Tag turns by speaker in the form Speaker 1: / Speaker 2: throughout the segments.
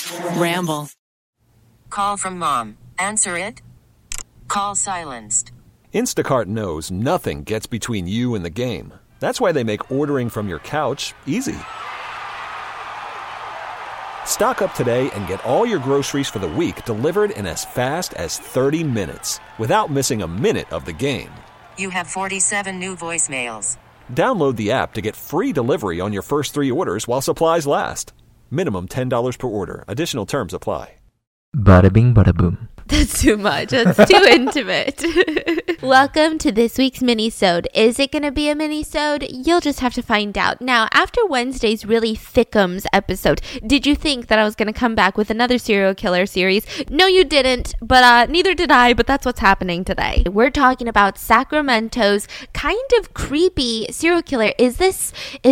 Speaker 1: Ramble.
Speaker 2: Call from mom. Answer it. Call silenced.
Speaker 3: Instacart knows nothing gets between you and the game. That's why they make ordering from your couch easy. Stock up today and get all your groceries for the week delivered in as fast as 30 minutes without missing a minute of the game.
Speaker 2: You have 47 new voicemails.
Speaker 3: Download the app to get free delivery on your first 3 orders while supplies last. Minimum $10 per order. Additional terms apply.
Speaker 4: Bada bing, bada boom.
Speaker 5: That's too much. That's too intimate. Welcome to this week's mini-sode. Is it going to be a mini-sode? You'll just have to find out. Now, after Wednesday's really thickums episode, did you think that I was going to come back with another serial killer series? No, you didn't, but neither did I, but that's what's happening today. We're talking about Sacramento's kind of creepy serial killer. Is this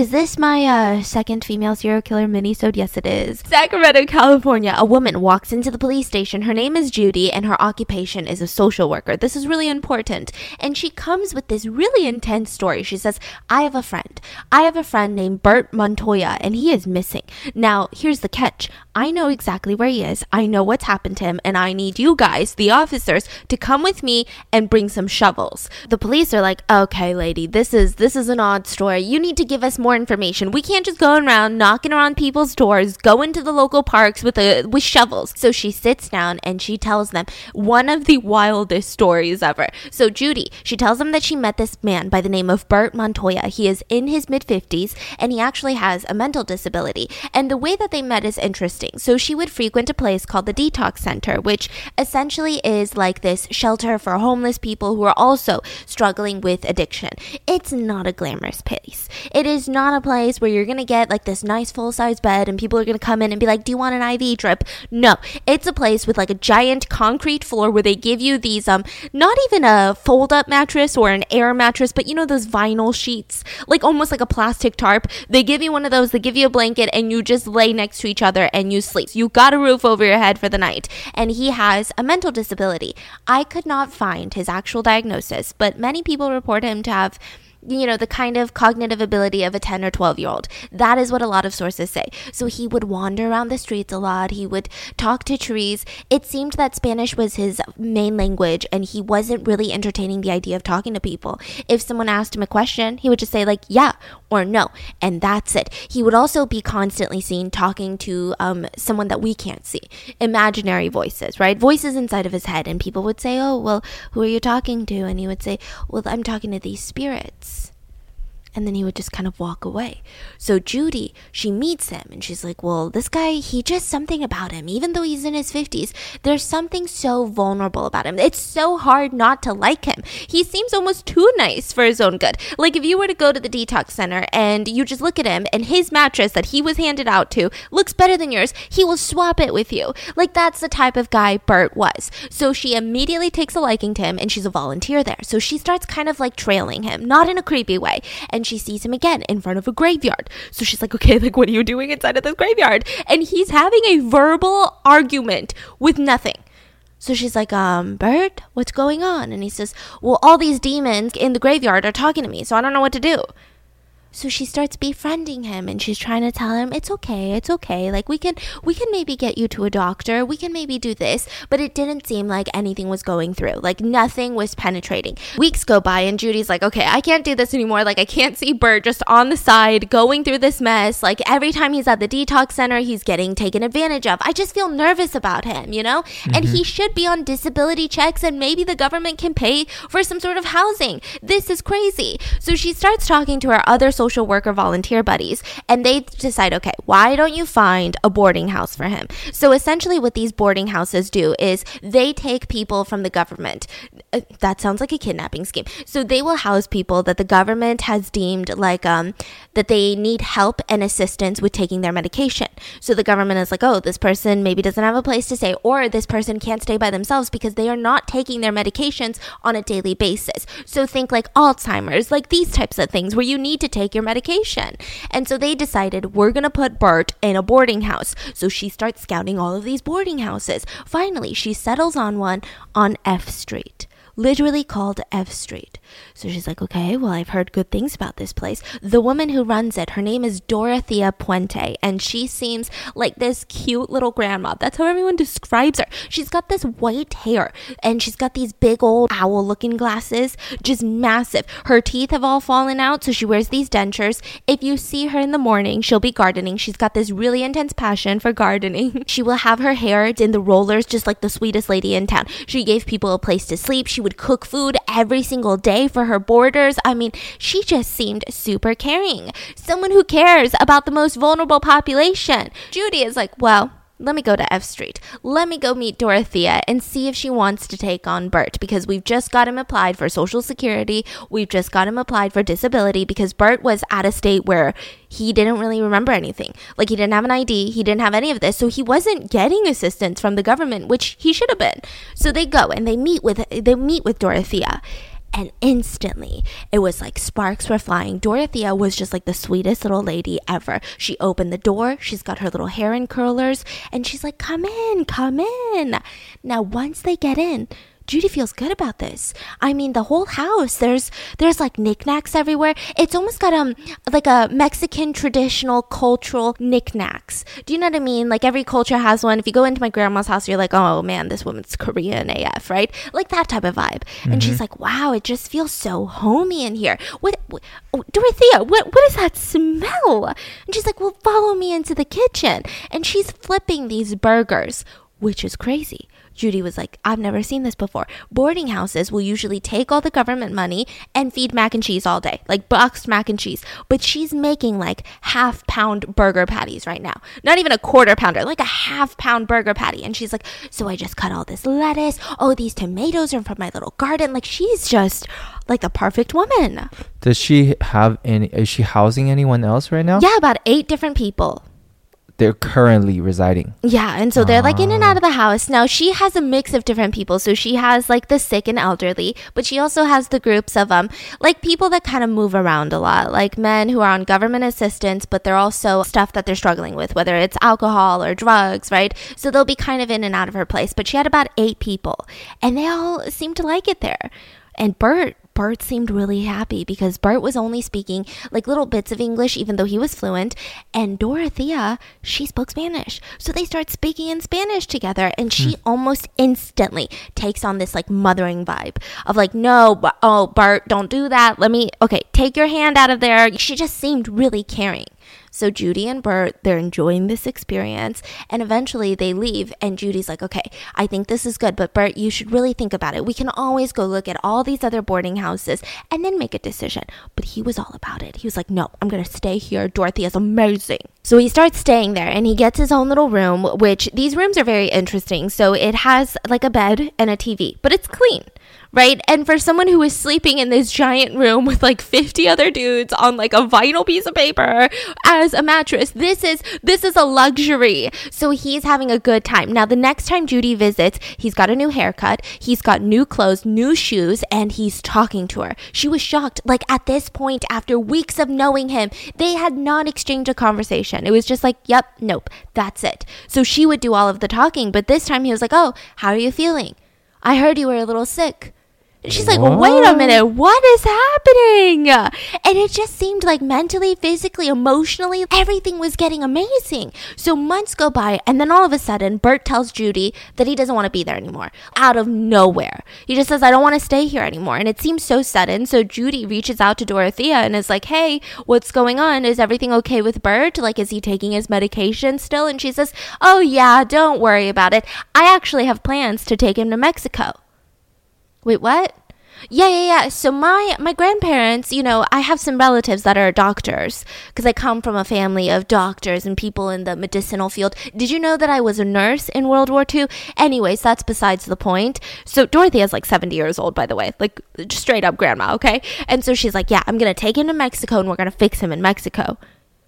Speaker 5: my second female serial killer mini-sode? Yes, it is. Sacramento, California. A woman walks into the police station. Her name is Judy, and her occupation is a social worker. This is really important. And she comes with this really intense story. She says, I have a friend named Bert Montoya, and he is missing. Now, here's the catch. I know exactly where he is. I know what's happened to him, and I need you guys, the officers, to come with me and bring some shovels. The police are like, okay, lady, this is an odd story. You need to give us more information. We can't just go around knocking around people's doors, go into the local parks with shovels. So she sits down and she tells them one of the wildest stories ever. So Judy, she tells them that she met this man by the name of Bert Montoya. He is in his mid-50s, and he actually has a mental disability. And the way that they met is interesting. So she would frequent a place called the Detox Center, which essentially is like this shelter for homeless people who are also struggling with addiction. It's not a glamorous place. It is not a place where you're going to get like this nice full-size bed and people are going to come in and be like, do you want an IV drip? No, it's a place with like a giant concrete floor where they give you these, not even a fold-up mattress or an air mattress, but you know those vinyl sheets, like almost like a plastic tarp. They give you one of those, they give you a blanket, and you just lay next to each other and you sleep. You got a roof over your head for the night. And he has a mental disability. I could not find his actual diagnosis, but many people report him to have, you know, the kind of cognitive ability of a 10 or 12-year-old. That is what a lot of sources say. So he would wander around the streets a lot. He would talk to trees. It seemed that Spanish was his main language, and he wasn't really entertaining the idea of talking to people. If someone asked him a question, he would just say like, yeah or no, and that's it. He would also be constantly seen talking to someone that we can't see. Imaginary voices, right? Voices inside of his head, and people would say, oh, well, who are you talking to? And he would say, well, I'm talking to these spirits. And then he would just kind of walk away. So Judy, she meets him and she's like, well, this guy, he just something about him. Even though he's in his 50s, there's something so vulnerable about him. It's so hard not to like him. He seems almost too nice for his own good. Like if you were to go to the detox center and you just look at him and his mattress that he was handed out to looks better than yours, he will swap it with you. Like that's the type of guy Bert was. So she immediately takes a liking to him, and she's a volunteer there. So she starts kind of like trailing him, not in a creepy way. And she sees him again in front of a graveyard. So she's like, okay, like what are you doing inside of this graveyard? And he's having a verbal argument with nothing. So she's like, Bert, what's going on? And he says, well, all these demons in the graveyard are talking to me, so I don't know what to do. So she starts befriending him, and she's trying to tell him, it's okay. Like we can maybe get you to a doctor. We can maybe do this. But it didn't seem like anything was going through. Like nothing was penetrating. Weeks go by, and Judy's like, okay, I can't do this anymore. Like I can't see Bert just on the side going through this mess. Like every time he's at the detox center, he's getting taken advantage of. I just feel nervous about him, you know? Mm-hmm. And he should be on disability checks, and maybe the government can pay for some sort of housing. This is crazy. So she starts talking to her other social worker volunteer buddies, and they decide, okay, why don't you find a boarding house for him? So essentially what these boarding houses do is they take people from the government. That sounds like a kidnapping scheme. So they will house people that the government has deemed like that they need help and assistance with taking their medication. So the government is like, oh, this person maybe doesn't have a place to stay, or this person can't stay by themselves because they are not taking their medications on a daily basis. So think like Alzheimer's, like these types of things where you need to take your medication. And so they decided, we're going to put Bert in a boarding house. So she starts scouting all of these boarding houses. Finally, she settles on one on F Street, literally called F Street. So she's like, okay, well, I've heard good things about this place. The woman who runs it, her name is Dorothea Puente, and she seems like this cute little grandma. That's how everyone describes her. She's got this white hair, and she's got these big old owl-looking glasses, just massive. Her teeth have all fallen out, so she wears these dentures. If you see her in the morning, she'll be gardening. She's got this really intense passion for gardening. She will have her hair in the rollers, just like the sweetest lady in town. She gave people a place to sleep. She would cook food every single day for her boarders. I mean, she just seemed super caring. Someone who cares about the most vulnerable population. Judy is like, well, let me go to F Street. Let me go meet Dorothea and see if she wants to take on Bert, because we've just got him applied for Social Security. We've just got him applied for disability because Bert was at a state where he didn't really remember anything. Like, he didn't have an ID. He didn't have any of this. So he wasn't getting assistance from the government, which he should have been. So they go and they meet with Dorothea. And instantly, it was like sparks were flying. Dorothea was just like the sweetest little lady ever. She opened the door. She's got her little hair in curlers. And she's like, come in, come in. Now, once they get in, Judy feels good about this. I mean, the whole house, there's like knickknacks everywhere. It's almost got like a Mexican traditional cultural knickknacks. Do you know what I mean? Like, every culture has one. If you go into my grandma's house, you're like, oh man, this woman's Korean AF, right? Like that type of vibe. Mm-hmm. And she's like, wow, it just feels so homey in here. What Dorothea, what is that smell? And she's like, well, follow me into the kitchen. And she's flipping these burgers, which is crazy. Judy was like, I've never seen this before. Boarding houses will usually take all the government money and feed mac and cheese all day, like boxed mac and cheese. But she's making like half-pound burger patties right now. Not even a quarter pounder, like a half-pound burger patty. And she's like, so I just cut all this lettuce. Oh, these tomatoes are from my little garden. Like, she's just like the perfect woman.
Speaker 4: Is she housing anyone else right now?
Speaker 5: Yeah, about 8 different people.
Speaker 4: They're currently residing.
Speaker 5: Yeah, and so they're like in and out of the house. Now, she has a mix of different people. So she has like the sick and elderly, but she also has the groups of like people that kind of move around a lot, like men who are on government assistance, but they're also stuff that they're struggling with, whether it's alcohol or drugs, right? So they'll be kind of in and out of her place. But she had about 8 people, and they all seemed to like it there. And Bert seemed really happy because Bert was only speaking like little bits of English, even though he was fluent. And Dorothea, she spoke Spanish. So they start speaking in Spanish together. And she almost instantly takes on this like mothering vibe of like, no, Bert, don't do that. Take your hand out of there. She just seemed really caring. So Judy and Bert, they're enjoying this experience, and eventually they leave, and Judy's like, okay, I think this is good, but Bert, you should really think about it. We can always go look at all these other boarding houses and then make a decision. But he was all about it. He was like, no, I'm going to stay here. Dorothy is amazing. So he starts staying there, and he gets his own little room, which these rooms are very interesting. So it has like a bed and a TV, but it's clean. Right? And for someone who is sleeping in this giant room with like 50 other dudes on like a vinyl piece of paper as a mattress, this is a luxury. So he's having a good time. Now, the next time Judy visits, he's got a new haircut, he's got new clothes, new shoes, and he's talking to her. She was shocked. Like, at this point, after weeks of knowing him, they had not exchanged a conversation. It was just like, yep, nope, that's it. So she would do all of the talking, but this time he was like, oh, how are you feeling? I heard you were a little sick. She's like, well, wait a minute, what is happening? And it just seemed like mentally, physically, emotionally, everything was getting amazing. So months go by, and then all of a sudden, Bert tells Judy that he doesn't want to be there anymore. Out of nowhere. He just says, I don't want to stay here anymore. And it seems so sudden. So Judy reaches out to Dorothea and is like, hey, what's going on? Is everything okay with Bert? Like, is he taking his medication still? And she says, oh yeah, don't worry about it. I actually have plans to take him to Mexico. Wait, what? Yeah. So my grandparents, I have some relatives that are doctors because I come from a family of doctors and people in the medicinal field. Did you know that I was a nurse in World War II? Anyways, that's besides the point. So Dorothy is like 70 years old, by the way, like just straight up grandma, okay? And so she's like, yeah, I'm going to take him to Mexico and we're going to fix him in Mexico.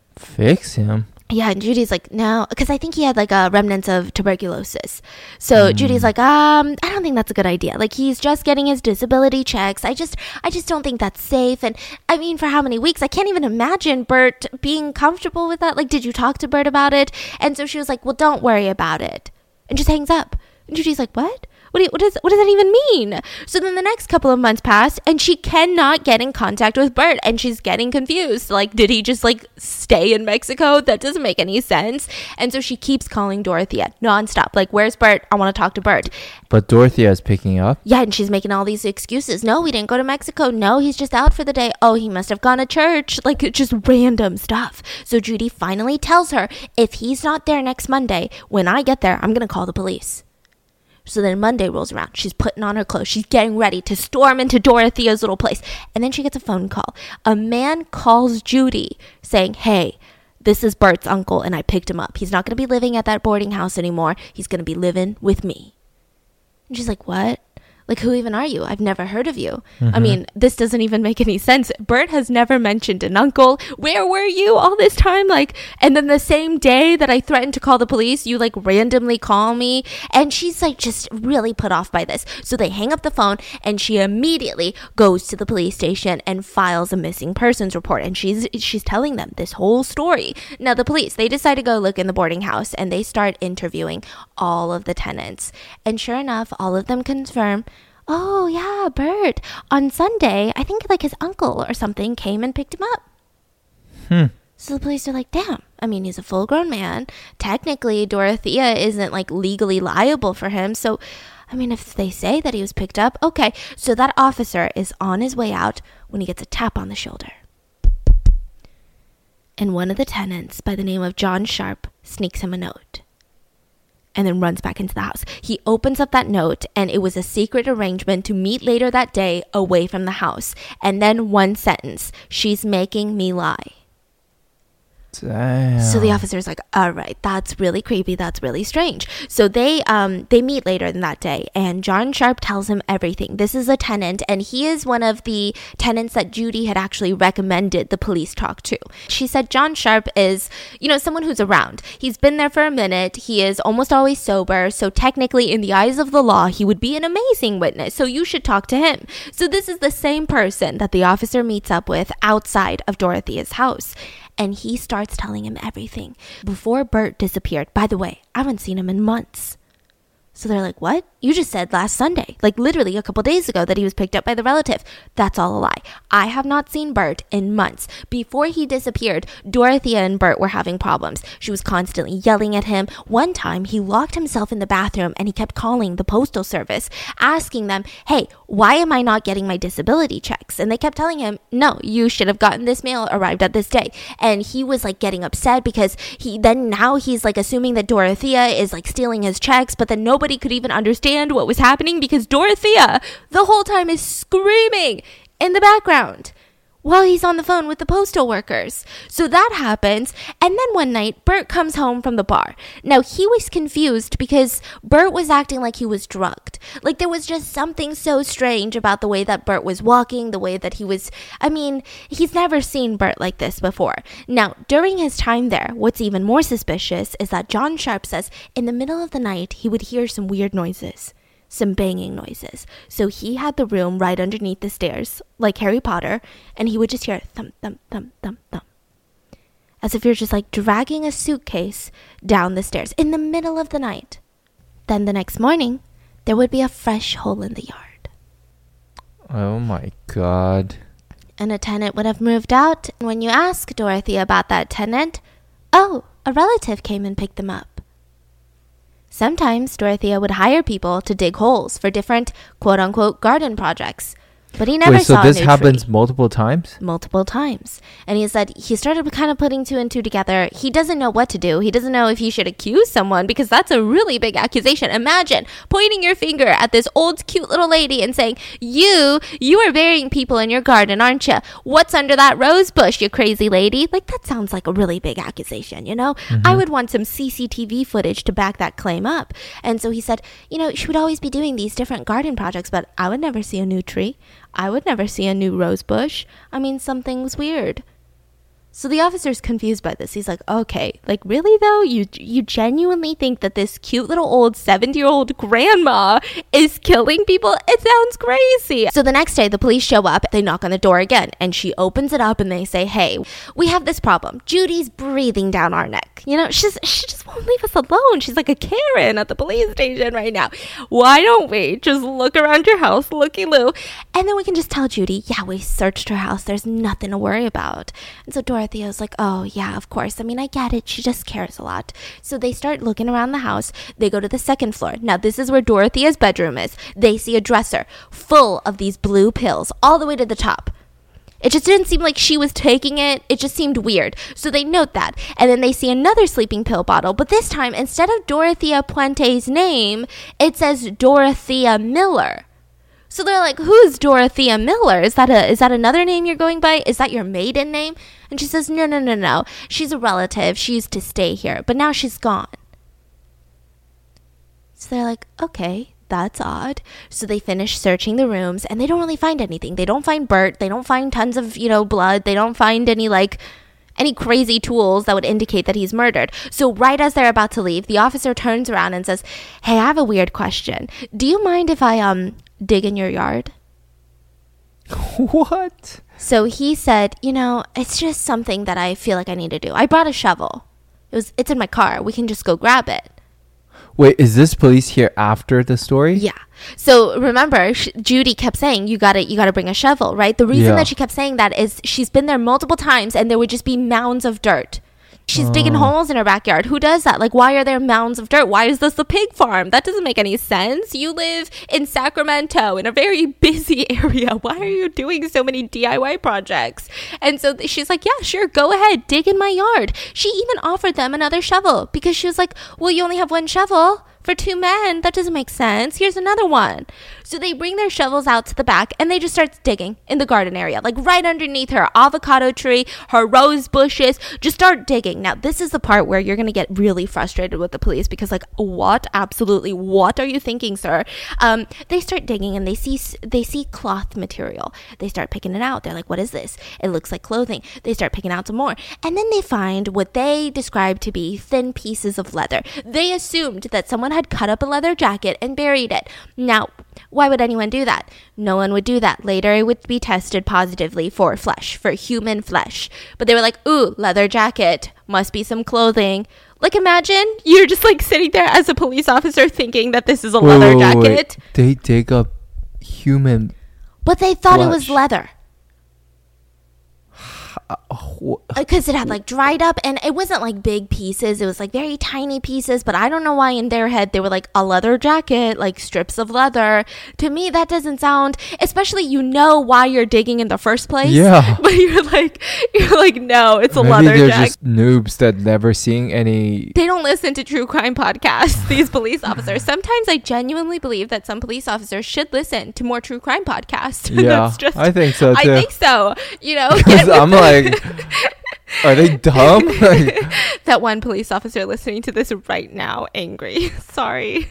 Speaker 4: Fix him?
Speaker 5: Yeah, and Judy's like, no, because I think he had like a remnants of tuberculosis. So Judy's like, I don't think that's a good idea. Like, he's just getting his disability checks. I just don't think that's safe. And I mean, for how many weeks? I can't even imagine Bert being comfortable with that. Like, did you talk to Bert about it? And so she was like, well, don't worry about it. And just hangs up. And Judy's like, what? What does that even mean? So then the next couple of months pass and she cannot get in contact with Bert and she's getting confused. Like, did he just like stay in Mexico? That doesn't make any sense. And so she keeps calling Dorothea nonstop. Like, where's Bert? I want to talk to Bert.
Speaker 4: But Dorothea is picking up.
Speaker 5: Yeah, and she's making all these excuses. No, we didn't go to Mexico. No, he's just out for the day. Oh, he must have gone to church. Like, just random stuff. So Judy finally tells her, if he's not there next Monday, when I get there, I'm going to call the police. So then Monday rolls around. She's putting on her clothes. She's getting ready to storm into Dorothea's little place. And then she gets a phone call. A man calls Judy saying, hey, this is Bert's uncle and I picked him up. He's not going to be living at that boarding house anymore. He's going to be living with me. And she's like, what? Like, who even are you? I've never heard of you. I mean, this doesn't even make any sense. Bert has never mentioned an uncle. Where were you all this time? Like, and then the same day that I threatened to call the police, you like randomly call me. And she's like just really put off by this. So they hang up the phone and she immediately goes to the police station and files a missing persons report. And she's telling them this whole story. Now the police, they decide to go look in the boarding house and they start interviewing all of the tenants. And sure enough, all of them confirm, oh, yeah, Bert. On Sunday, I think like his uncle or something came and picked him up. So the police are like, damn. I mean, he's a full-grown man. Technically, Dorothea isn't like legally liable for him. So, I mean, if they say that he was picked up, okay. So that officer is on his way out when he gets a tap on the shoulder. And one of the tenants by the name of John Sharp sneaks him a note. And then runs back into the house. He opens up that note and it was a secret arrangement to meet later that day away from the house. And then one sentence, she's making me lie.
Speaker 4: Damn.
Speaker 5: So the officer's like, all right, that's really creepy. That's really strange. So they meet later in that day and John Sharp tells him everything. This is a tenant and he is one of the tenants that Judy had actually recommended the police talk to. She said John Sharp is, someone who's around. He's been there for a minute. He is almost always sober. So technically in the eyes of the law, he would be an amazing witness. So you should talk to him. So this is the same person that the officer meets up with outside of Dorothea's house. And he starts telling him everything. Before Bert disappeared, by the way, I haven't seen him in months. So they're like, what? You just said last Sunday, like literally a couple days ago, that he was picked up by the relative. That's all a lie. I have not seen Bert in months. Before he disappeared, Dorothea and Bert were having problems. She was constantly yelling at him. One time, he locked himself in the bathroom and he kept calling the postal service, asking them, hey, why am I not getting my disability checks? And they kept telling him, no, you should have gotten this mail arrived at this day. And he was like getting upset because now he's like assuming that Dorothea is like stealing his checks, but then nobody could even understand what was happening because Dorothea the whole time is screaming in the background while he's on the phone with the postal workers. So that happens. And then one night, Bert comes home from the bar. Now, he was confused because Bert was acting like he was drugged. Like, there was just something so strange about the way that Bert was walking, the way that he was... I mean, he's never seen Bert like this before. Now, during his time there, what's even more suspicious is that John Sharp says in the middle of the night, he would hear some weird noises. Some banging noises. So he had the room right underneath the stairs, like Harry Potter, and he would just hear thump, thump, thump, thump, thump. As if you're just like dragging a suitcase down the stairs in the middle of the night. Then the next morning, there would be a fresh hole in the yard.
Speaker 4: Oh my God.
Speaker 5: And a tenant would have moved out. And when you ask Dorothea about that tenant, oh, a relative came and picked them up. Sometimes Dorothea would hire people to dig holes for different quote-unquote garden projects. But he never saw a new tree.
Speaker 4: So this happens multiple times?
Speaker 5: Multiple times. And he said he started kind of putting two and two together. He doesn't know what to do. He doesn't know if he should accuse someone because that's a really big accusation. Imagine pointing your finger at this old cute little lady and saying, you are burying people in your garden, aren't you? What's under that rose bush, you crazy lady? Like, that sounds like a really big accusation, you know? I would want some CCTV footage to back that claim up. And so he said, she would always be doing these different garden projects, but I would never see a new tree. I would never see a new rose bush. I mean, something's weird. So the officer's confused by this. He's like, okay, like really though? You genuinely think that this cute little old 70-year-old grandma is killing people? It sounds crazy. So the next day, the police show up. They knock on the door again, and she opens it up and they say, hey, we have this problem. Judy's breathing down our neck. You know, she just won't leave us alone. She's like a Karen at the police station right now. Why don't we just look around your house, looky-loo, and then we can just tell Judy, yeah, we searched her house. There's nothing to worry about. And so Dorothea was like, oh, yeah, of course. I mean, I get it. She just cares a lot. So they start looking around the house. They go to the second floor. Now, this is where Dorothea's bedroom is. They see a dresser full of these blue pills all the way to the top. It just didn't seem like she was taking it. It just seemed weird. So they note that. And then they see another sleeping pill bottle. But this time, instead of Dorothea Puente's name, it says Dorothea Miller. So they're like, who's Dorothea Miller? Is that another name you're going by? Is that your maiden name? And she says, no. She's a relative. She used to stay here, but now she's gone. So they're like, okay, that's odd. So they finish searching the rooms and they don't really find anything. They don't find Bert. They don't find tons of, blood. They don't find any crazy tools that would indicate that he's murdered. So right as they're about to leave, the officer turns around and says, hey, I have a weird question. Do you mind if I, dig in your yard?
Speaker 4: What?
Speaker 5: So he said, it's just something that I feel like I need to do. I brought a shovel. It's in my car. We can just go grab it.
Speaker 4: Wait, is this police here after the story?
Speaker 5: Yeah. So remember, Judy kept saying, you gotta bring a shovel, right? The reason that she kept saying that is she's been there multiple times and there would just be mounds of dirt. She's digging holes in her backyard. Who does that? Like, why are there mounds of dirt? Why is this a pig farm? That doesn't make any sense. You live in Sacramento in a very busy area. Why are you doing so many DIY projects? And so she's like, yeah, sure, go ahead, dig in my yard. She even offered them another shovel because she was like, well, you only have one shovel for two men. That doesn't make sense. Here's another one. So they bring their shovels out to the back and they just start digging in the garden area, like right underneath her avocado tree, her rose bushes. Just start digging. Now, this is the part where you're going to get really frustrated with the police because, like, what? Absolutely. What are you thinking, sir? They start digging and they see cloth material. They start picking it out. They're like, what is this? It looks like clothing. They start picking out some more. And then they find what they describe to be thin pieces of leather. They assumed that someone had cut up a leather jacket and buried it. Now, why would anyone do that? No one would do that. Later, it would be tested positively for human flesh. But they were like, ooh, leather jacket, must be some clothing. Like, imagine you're just like sitting there as a police officer thinking that this is a leather jacket.
Speaker 4: Wait. They dig up human
Speaker 5: but they thought
Speaker 4: flesh.
Speaker 5: It was leather. Because it had like dried up and it wasn't like big pieces. It was like very tiny pieces. But I don't know why in their head they were like a leather jacket, like strips of leather. To me, that doesn't sound, especially why you're digging in the first place.
Speaker 4: Yeah.
Speaker 5: But you're like, no, it's a
Speaker 4: Maybe
Speaker 5: leather
Speaker 4: they're
Speaker 5: jacket.
Speaker 4: just noobs that never seen any.
Speaker 5: They don't listen to true crime podcasts, these police officers. Sometimes I genuinely believe that some police officers should listen to more true crime podcasts.
Speaker 4: Yeah, I think so too.
Speaker 5: I think so.
Speaker 4: Because I'm like, are they dumb?
Speaker 5: That one police officer listening to this right now, angry. Sorry.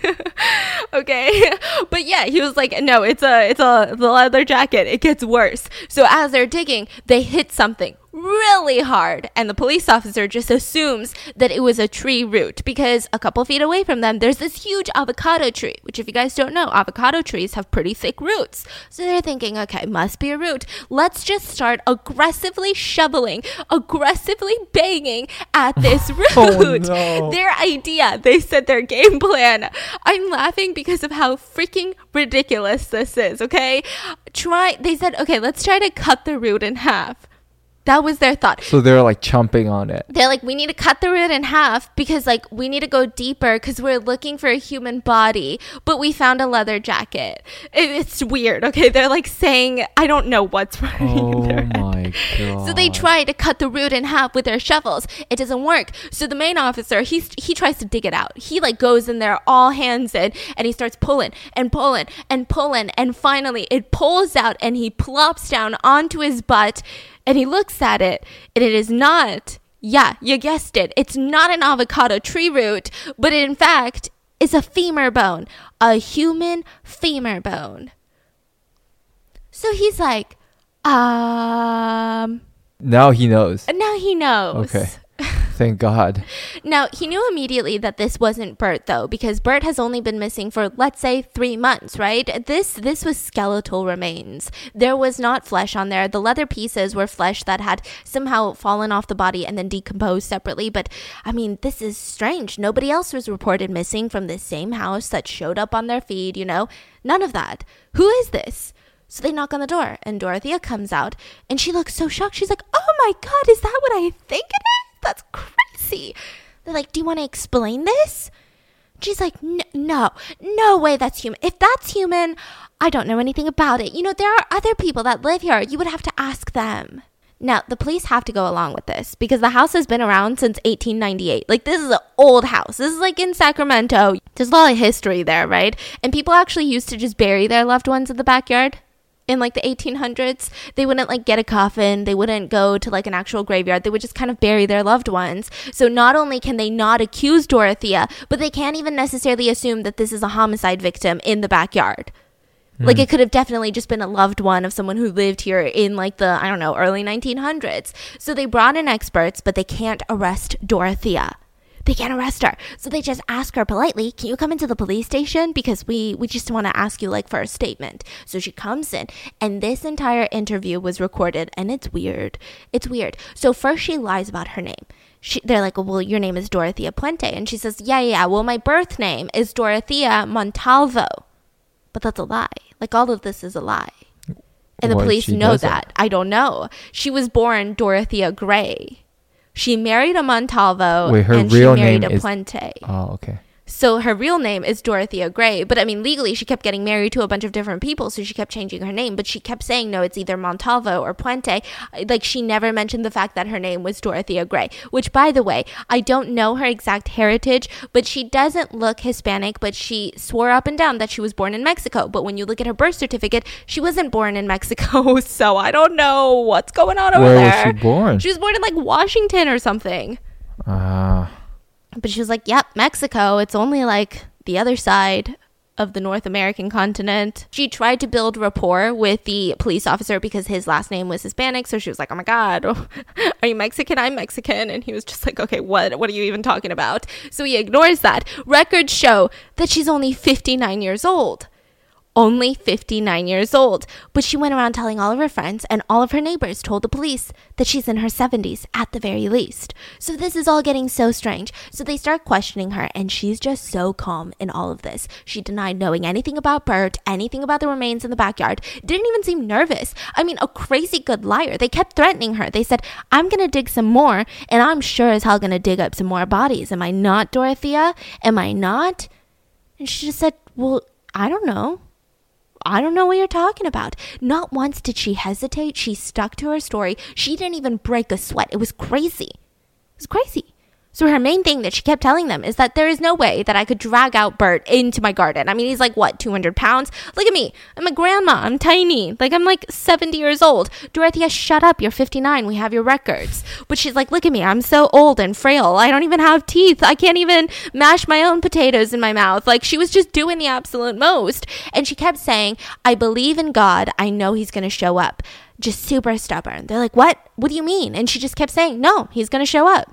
Speaker 5: Okay. But yeah, he was like, no, it's the leather jacket. It gets worse. So as they're digging, they hit something really hard and the police officer just assumes that it was a tree root because a couple feet away from them there's this huge avocado tree, which if you guys don't know, avocado trees have pretty thick roots. So they're thinking, okay, must be a root. Let's just start aggressively shoveling, aggressively banging at this root.
Speaker 4: Oh, no.
Speaker 5: Their idea, they said their game plan. I'm laughing because of how freaking ridiculous this is, okay? They said, okay, let's try to cut the root in half. That was their thought.
Speaker 4: So they're like chomping on it.
Speaker 5: They're like, we need to cut the root in half because like we need to go deeper because we're looking for a human body, but we found a leather jacket. It's weird, okay? They're like saying, I don't know what's running in their head.
Speaker 4: Oh my god.
Speaker 5: So they try to cut the root in half with their shovels. It doesn't work. So the main officer, he tries to dig it out. He like goes in there all hands in and he starts pulling and pulling and pulling and finally it pulls out and he plops down onto his butt. And he looks at it, and it is not, yeah, you guessed it, it's not an avocado tree root, but it, in fact, is a femur bone, a human femur bone. So he's like,
Speaker 4: Now he knows.
Speaker 5: And now he knows.
Speaker 4: Okay. Thank God.
Speaker 5: Now, he knew immediately that this wasn't Bert, though, because Bert has only been missing for, let's say, 3 months, right? This was skeletal remains. There was not flesh on there. The leather pieces were flesh that had somehow fallen off the body and then decomposed separately. But, I mean, this is strange. Nobody else was reported missing from this same house that showed up on their feed, you know? None of that. Who is this? So they knock on the door, and Dorothea comes out, and she looks so shocked. She's like, oh my God, is that what I think it is? That's crazy. They're like, do you want to explain this? She's like, no way that's human. If that's human, I don't know anything about it. You know, there are other people that live here. You would have to ask them. Now, the police have to go along with this because the house has been around since 1898. Like, this is an old house. This is like in Sacramento. There's a lot of history there, right? And people actually used to just bury their loved ones in the backyard. In like the 1800s, they wouldn't like get a coffin. They wouldn't go to like an actual graveyard. They would just kind of bury their loved ones. So not only can they not accuse Dorothea, but they can't even necessarily assume that this is a homicide victim in the backyard. Like it could have definitely just been a loved one of someone who lived here in like the, I don't know, early 1900s. So they brought in experts, but they can't arrest Dorothea. They can't arrest her. So they just ask her politely, can you come into the police station? Because we just want to ask you like for a statement. So she comes in, and this entire interview was recorded, and it's weird. It's weird. So first she lies about her name. They're like, well, your name is Dorothea Puente. And she says, yeah. Well, my birth name is Dorothea Montalvo. But that's a lie. Like all of this is a lie. And the police know that. I don't know. She was born Dorothea Gray. She married a Montalvo.
Speaker 4: Wait, her
Speaker 5: and
Speaker 4: real
Speaker 5: she married
Speaker 4: name
Speaker 5: a
Speaker 4: is...
Speaker 5: Puente.
Speaker 4: Oh, okay.
Speaker 5: So her real name is Dorothea Gray. But I mean, legally, she kept getting married to a bunch of different people. So she kept changing her name. But she kept saying, no, it's either Montalvo or Puente. Like, she never mentioned the fact that her name was Dorothea Gray. Which, by the way, I don't know her exact heritage. But she doesn't look Hispanic. But she swore up and down that she was born in Mexico. But when you look at her birth certificate, she wasn't born in Mexico. So I don't know what's going on over there.
Speaker 4: Where was she born?
Speaker 5: She was born in, like, Washington or something. But she was like, yep, Mexico. It's only like the other side of the North American continent. She tried to build rapport with the police officer because his last name was Hispanic. So she was like, oh my God, are you Mexican? I'm Mexican. And he was just like, okay, what are you even talking about? So he ignores that. Records show that she's only 59 years old. Only 59 years old. But she went around telling all of her friends, and all of her neighbors told the police that she's in her 70s at the very least. So this is all getting so strange. So they start questioning her, and she's just so calm in all of this. She denied knowing anything about Bert, anything about the remains in the backyard. Didn't even seem nervous. I mean, a crazy good liar. They kept threatening her. They said, I'm going to dig some more, and I'm sure as hell going to dig up some more bodies. Am I not, Dorothea? Am I not? And she just said, well, I don't know. I don't know what you're talking about. Not once did she hesitate. She stuck to her story. She didn't even break a sweat. It was crazy. It was crazy. So her main thing that she kept telling them is that there is no way that I could drag out Bert into my garden. I mean, he's like, what, 200 pounds? Look at me. I'm a grandma. I'm tiny. Like, I'm like 70 years old. Dorothea, shut up. You're 59. We have your records. But she's like, look at me. I'm so old and frail. I don't even have teeth. I can't even mash my own potatoes in my mouth. Like, she was just doing the absolute most. And she kept saying, I believe in God. I know he's going to show up. Just super stubborn. They're like, what? What do you mean? And she just kept saying, no, he's going to show up.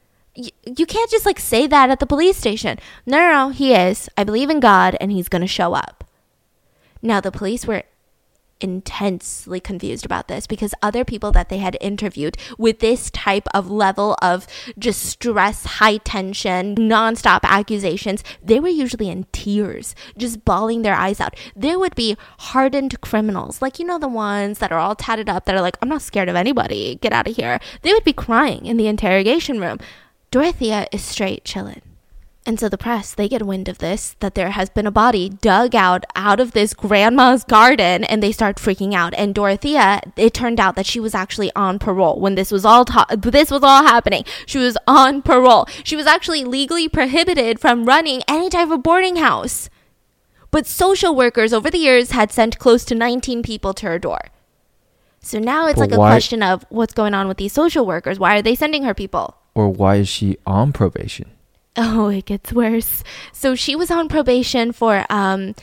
Speaker 5: You can't just like say that at the police station. No, he is. I believe in God and he's going to show up. Now, the police were intensely confused about this because other people that they had interviewed with this type of level of just stress, high tension, nonstop accusations, they were usually in tears, just bawling their eyes out. There would be hardened criminals, like, you know, the ones that are all tatted up that are like, I'm not scared of anybody, get out of here. They would be crying in the interrogation room. Dorothea is straight chillin'. And so the press, they get wind of this, that there has been a body dug out of this grandma's garden, and they start freaking out. And Dorothea, it turned out that she was actually on parole when this was all happening. She was on parole. She was actually legally prohibited from running any type of boarding house. But social workers over the years had sent close to 19 people to her door. So now it's like a question of what's going on with these social workers. Why are they sending her people?
Speaker 4: Or why is she on probation?
Speaker 5: Oh, it gets worse. So she was on probation for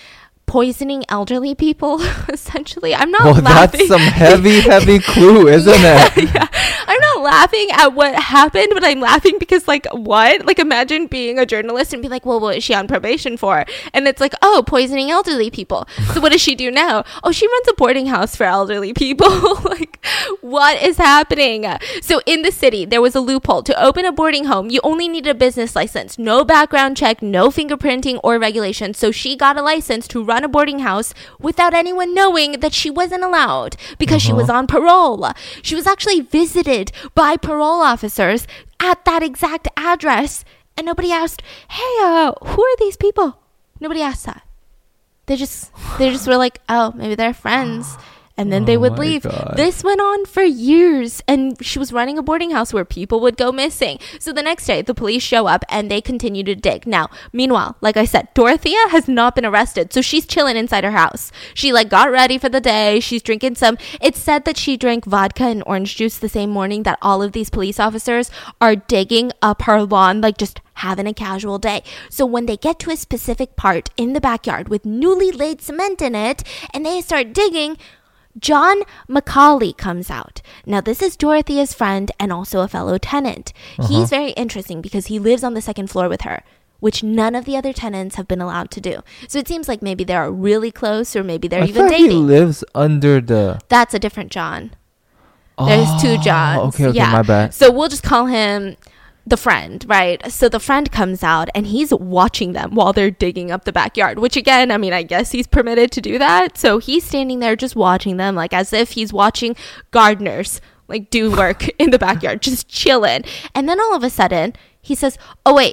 Speaker 5: poisoning elderly people, essentially. I'm not
Speaker 4: Well,
Speaker 5: laughing.
Speaker 4: that's some heavy clue, isn't it?
Speaker 5: Yeah. I'm not laughing at what happened, but I'm laughing because, like, what? Like, imagine being a journalist and be like, well, what is she on probation for? And it's like, oh, poisoning elderly people. So what does she do now? Oh, she runs a boarding house for elderly people. Like, what is happening? So in the city, there was a loophole. To open a boarding home, you only needed a business license. No background check, no fingerprinting or regulation. So she got a license to run a boarding house without anyone knowing that she wasn't allowed because she was on parole. She was actually visited by parole officers at that exact address, and nobody asked, hey, who are these people? Nobody asked that. They just were like, oh, maybe they're friends. And then they would leave.
Speaker 4: God.
Speaker 5: This went on for years, and she was running a boarding house where people would go missing. So the next day, the police show up, and they continue to dig. Now, meanwhile, like I said, Dorothea has not been arrested, so she's chilling inside her house. She, like, got ready for the day. She's drinking some... It's said that she drank vodka and orange juice the same morning that all of these police officers are digging up her lawn, like, just having a casual day. So when they get to a specific part in the backyard with newly laid cement in it, and they start digging... John Macaulay comes out. Now, this is Dorothea's friend and also a fellow tenant. He's very interesting because he lives on the second floor with her, which none of the other tenants have been allowed to do. So it seems like maybe they're really close or maybe they're even dating.
Speaker 4: He lives under the...
Speaker 5: That's a different John. There's two Johns.
Speaker 4: Okay,
Speaker 5: yeah.
Speaker 4: my bad.
Speaker 5: So we'll just call him... the friend, right? So the friend comes out and he's watching them while they're digging up the backyard, which again, I mean, I guess he's permitted to do that. So he's standing there just watching them, like as if he's watching gardeners like do work in the backyard, just chilling. And then all of a sudden he says, oh wait,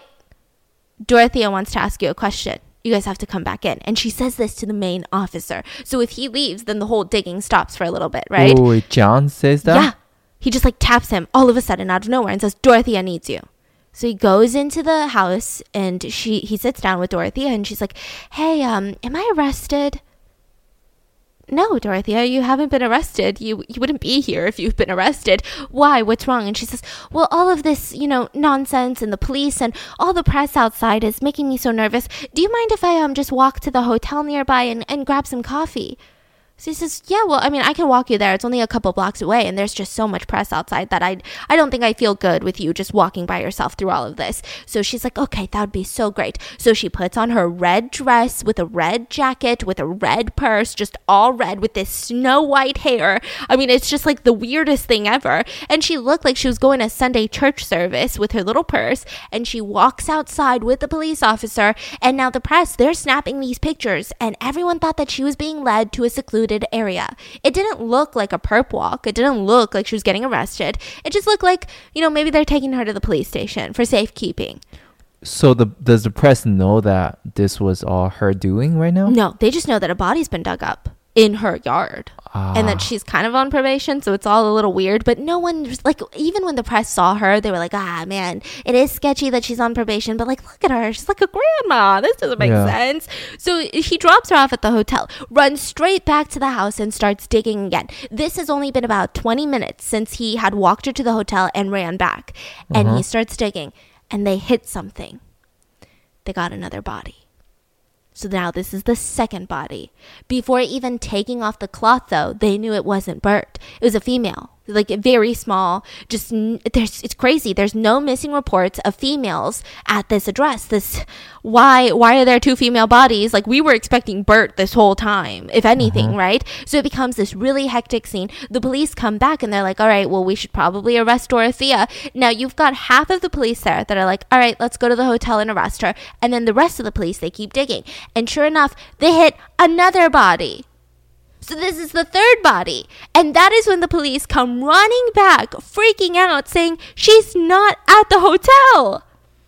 Speaker 5: Dorothea wants to ask you a question. You guys have to come back in. And she says this to the main officer. So if he leaves, then the whole digging stops for a little bit, right?
Speaker 4: Oh, John says that?
Speaker 5: Yeah. He just like taps him all of a sudden out of nowhere and says, Dorothea needs you. So he goes into the house and he sits down with Dorothea and she's like, hey, am I arrested? No, Dorothea, you haven't been arrested. You wouldn't be here if you've been arrested. Why? What's wrong? And she says, well, all of this, nonsense and the police and all the press outside is making me so nervous. Do you mind if I just walk to the hotel nearby and grab some coffee? So he says, yeah, well, I mean, I can walk you there. It's only a couple blocks away, and there's just so much press outside that I don't think I feel good with you just walking by yourself through all of this. So she's like, okay, that would be so great. So she puts on her red dress with a red jacket, with a red purse, just all red with this snow white hair. I mean, it's just like the weirdest thing ever. And she looked like she was going to Sunday church service with her little purse, and she walks outside with the police officer, and now the press, they're snapping these pictures, and everyone thought that she was being led to a secluded area. It didn't look like a perp walk. It didn't look like she was getting arrested. It just looked like, maybe they're taking her to the police station for safekeeping.
Speaker 4: So does the press know that this was all her doing right now?
Speaker 5: No, they just know that a body's been dug up in her yard and that she's kind of on probation, so it's all a little weird. But no one, like, even when the press saw her, they were like, man, it is sketchy that she's on probation, but like, look at her, she's like a grandma, this doesn't make sense. So he drops her off at the hotel, runs straight back to the house and starts digging again. This has only been about 20 minutes since he had walked her to the hotel and ran back, and he starts digging, and they hit something. They got another body. So now this is the second body. Before even taking off the cloth, though, they knew it wasn't Bert. It was a female, like very small. It's crazy. There's no missing reports of females at this address. Why are there two female bodies? Like, we were expecting Bert this whole time, if anything, right? So it becomes this really hectic scene. The police come back and they're like, all right, well, we should probably arrest Dorothea. Now you've got half of the police there that are like, all right, let's go to the hotel and arrest her. And then the rest of the police, they keep digging. And sure enough, they hit another body. So this is the third body. And that is when the police come running back, freaking out, saying, she's not at the hotel.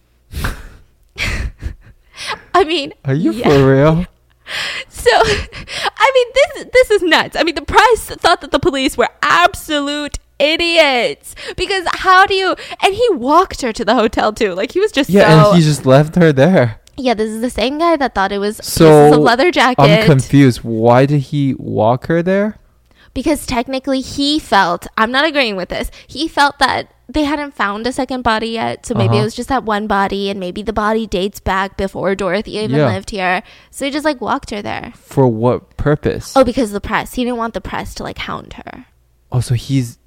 Speaker 5: I mean,
Speaker 4: are you for real?
Speaker 5: So, I mean, this is nuts. I mean, the press thought that the police were absolute idiots because and he walked her to the hotel too. Like, he was just
Speaker 4: and he just left her there.
Speaker 5: Yeah, this is the same guy that thought it was
Speaker 4: so
Speaker 5: pieces of leather jacket.
Speaker 4: I'm confused. Why did he walk her there?
Speaker 5: Because technically he felt, I'm not agreeing with this, he felt that they hadn't found a second body yet, so maybe it was just that one body, and maybe the body dates back before Dorothea even lived here. So he just like walked her there.
Speaker 4: For what purpose?
Speaker 5: Oh, because of the press. He didn't want the press to like hound her.
Speaker 4: Oh, so he's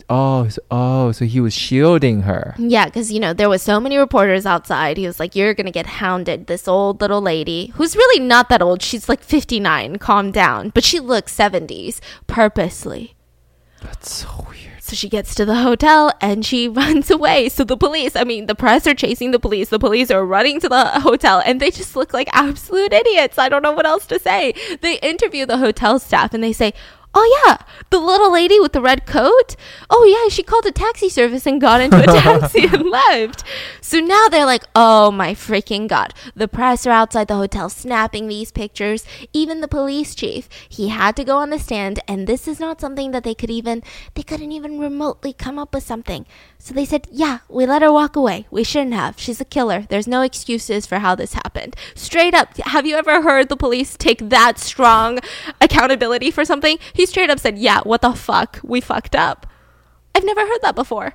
Speaker 4: so he was shielding her.
Speaker 5: Yeah, because, you know, there was so many reporters outside. He was like, you're going to get hounded. This old little lady, who's really not that old. She's like 59. Calm down. But she looks 70s purposely.
Speaker 4: That's so weird.
Speaker 5: So she gets to the hotel and she runs away. So the police, I mean, the press are chasing the police. The police are running to the hotel and they just look like absolute idiots. I don't know what else to say. They interview the hotel staff and they say, oh yeah, the little lady with the red coat. Oh yeah, she called a taxi service and got into a taxi and left. So now they're like, oh my freaking God. The press are outside the hotel snapping these pictures. Even the police chief, he had to go on the stand, and this is not something that they couldn't even remotely come up with something. So they said, yeah, we let her walk away. We shouldn't have. She's a killer. There's no excuses for how this happened. Straight up, have you ever heard the police take that strong accountability for something? He straight up said, yeah, what the fuck? We fucked up. I've never heard that before.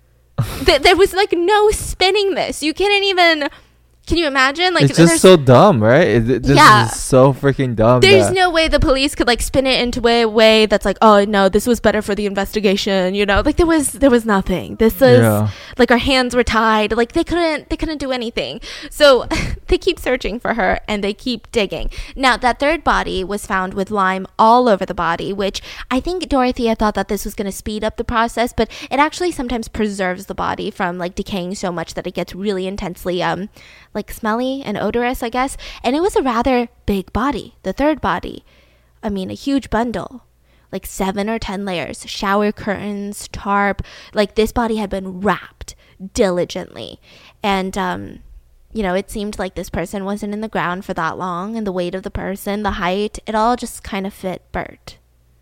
Speaker 5: There was like no spinning this. You can't even... Can you imagine? Like,
Speaker 4: it's just so dumb, right? This is so freaking dumb.
Speaker 5: There's no way the police could like spin it into a way that's like, oh no, this was better for the investigation. You know, like there was nothing. This was like our hands were tied. Like they couldn't do anything. So they keep searching for her and they keep digging. Now that third body was found with lime all over the body, which I think Dorothea thought that this was going to speed up the process, but it actually sometimes preserves the body from like decaying so much that it gets really intensely like smelly and odorous, I guess. And it was a rather big body, the third body. I mean, a huge bundle, like 7 or 10 layers, shower curtains, tarp. Like this body had been wrapped diligently. And, you know, it seemed like this person wasn't in the ground for that long, and the weight of the person, the height, it all just kind of fit Bert.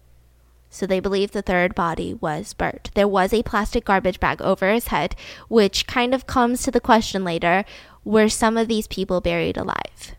Speaker 5: So they believe the third body was Bert. There was a plastic garbage bag over his head, which kind of comes to the question later, were some of these people buried alive?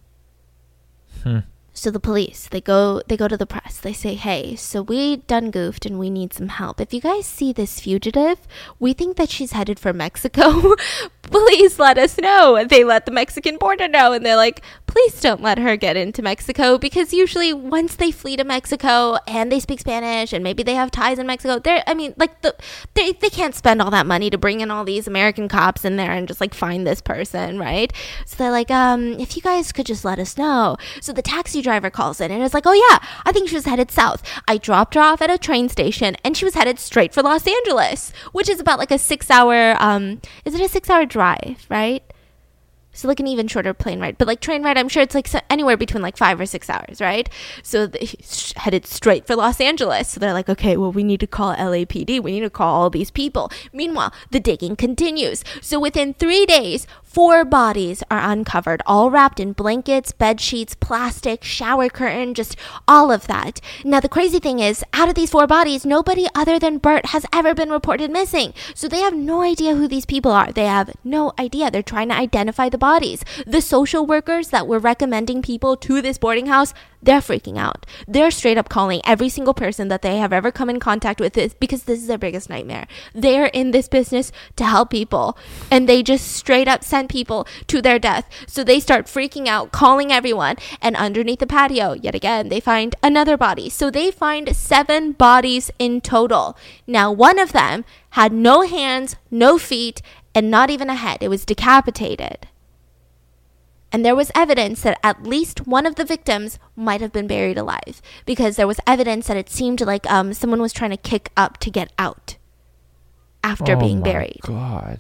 Speaker 5: So the police, they go to the press. They say, hey, so we done goofed and we need some help. If you guys see this fugitive, we think that she's headed for Mexico. Please let us know. And they let the Mexican border know. And they're like, please don't let her get into Mexico, because usually once they flee to Mexico and they speak Spanish and maybe they have ties in Mexico, they can't spend all that money to bring in all these American cops in there and just like find this person, right? So they're like, if you guys could just let us know. So the taxi driver calls in and is like, oh yeah, I think she was headed south. I dropped her off at a train station and she was headed straight for Los Angeles, which is about like a 6-hour, is it a 6-hour drive, right? So like an even shorter plane ride, but like train ride, I'm sure it's like anywhere between like 5 or 6 hours, right? So they headed straight for Los Angeles. So they're like, okay, well, we need to call LAPD. We need to call all these people. Meanwhile, the digging continues. So within 3 days, 4 bodies are uncovered, all wrapped in blankets, bed sheets, plastic, shower curtain, just all of that. Now, the crazy thing is, out of these 4 bodies, nobody other than Bert has ever been reported missing. So they have no idea who these people are. They have no idea. They're trying to identify the bodies. The social workers that were recommending people to this boarding house, they're freaking out. They're straight up calling every single person that they have ever come in contact with this, because this is their biggest nightmare. They're in this business to help people, and they just straight up send people to their death. So they start freaking out, calling everyone, and underneath the patio, yet again, they find another body. So they find 7 bodies in total. Now, one of them had no hands, no feet, and not even a head. It was decapitated. And there was evidence that at least one of the victims might have been buried alive, because there was evidence that it seemed like someone was trying to kick up to get out after being buried.
Speaker 4: Oh, my God.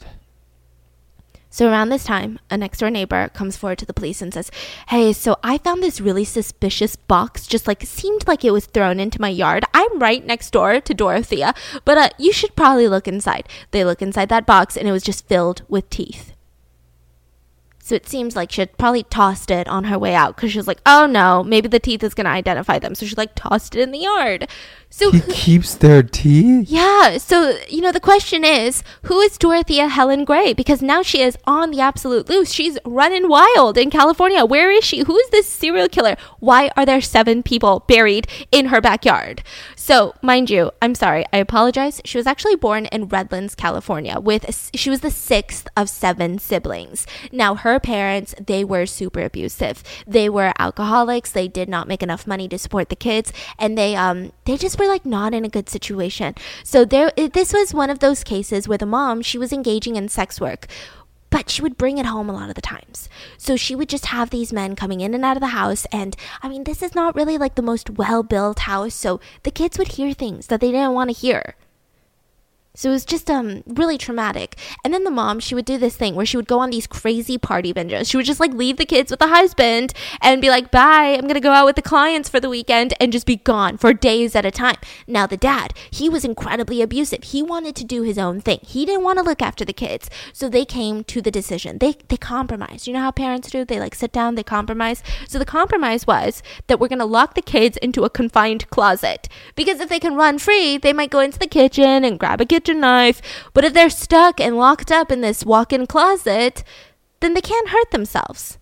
Speaker 5: So around this time, a next-door neighbor comes forward to the police and says, hey, so I found this really suspicious box, just like seemed like it was thrown into my yard. I'm right next door to Dorothea, but you should probably look inside. They look inside that box, and it was just filled with teeth. So it seems like she had probably tossed it on her way out because she was like, oh no, maybe the teeth is going to identify them. So she like tossed it in the yard. So
Speaker 4: He keeps their teeth?
Speaker 5: yeah, so, you know, the question is, who is Dorothea Helen Gray? Because now she is on the absolute loose. She's running wild in California. Where is she? Who is this serial killer? Why are there 7 people buried in her backyard? So, mind you, I'm sorry, I apologize. She was actually born in Redlands, California. She was the 6th of 7 siblings. Now, her parents, they were super abusive. They were alcoholics. They did not make enough money to support the kids, and they just were like not in a good situation. So this was one of those cases where the mom, she was engaging in sex work, but she would bring it home a lot of the times. So she would just have these men coming in and out of the house. And I mean, this is not really like the most well-built house. So the kids would hear things that they didn't want to hear. So it was just really traumatic. And then the mom, she would do this thing where she would go on these crazy party binges. She would just like leave the kids with the husband and be like, bye, I'm going to go out with the clients for the weekend, and just be gone for days at a time. Now the dad, he was incredibly abusive. He wanted to do his own thing. He didn't want to look after the kids. So they came to the decision. They compromised. You know how parents do? They like sit down, they compromise. So the compromise was that we're going to lock the kids into a confined closet. Because if they can run free, they might go into the kitchen and grab a kitchen knife. But if they're stuck and locked up in this walk-in closet, then they can't hurt themselves.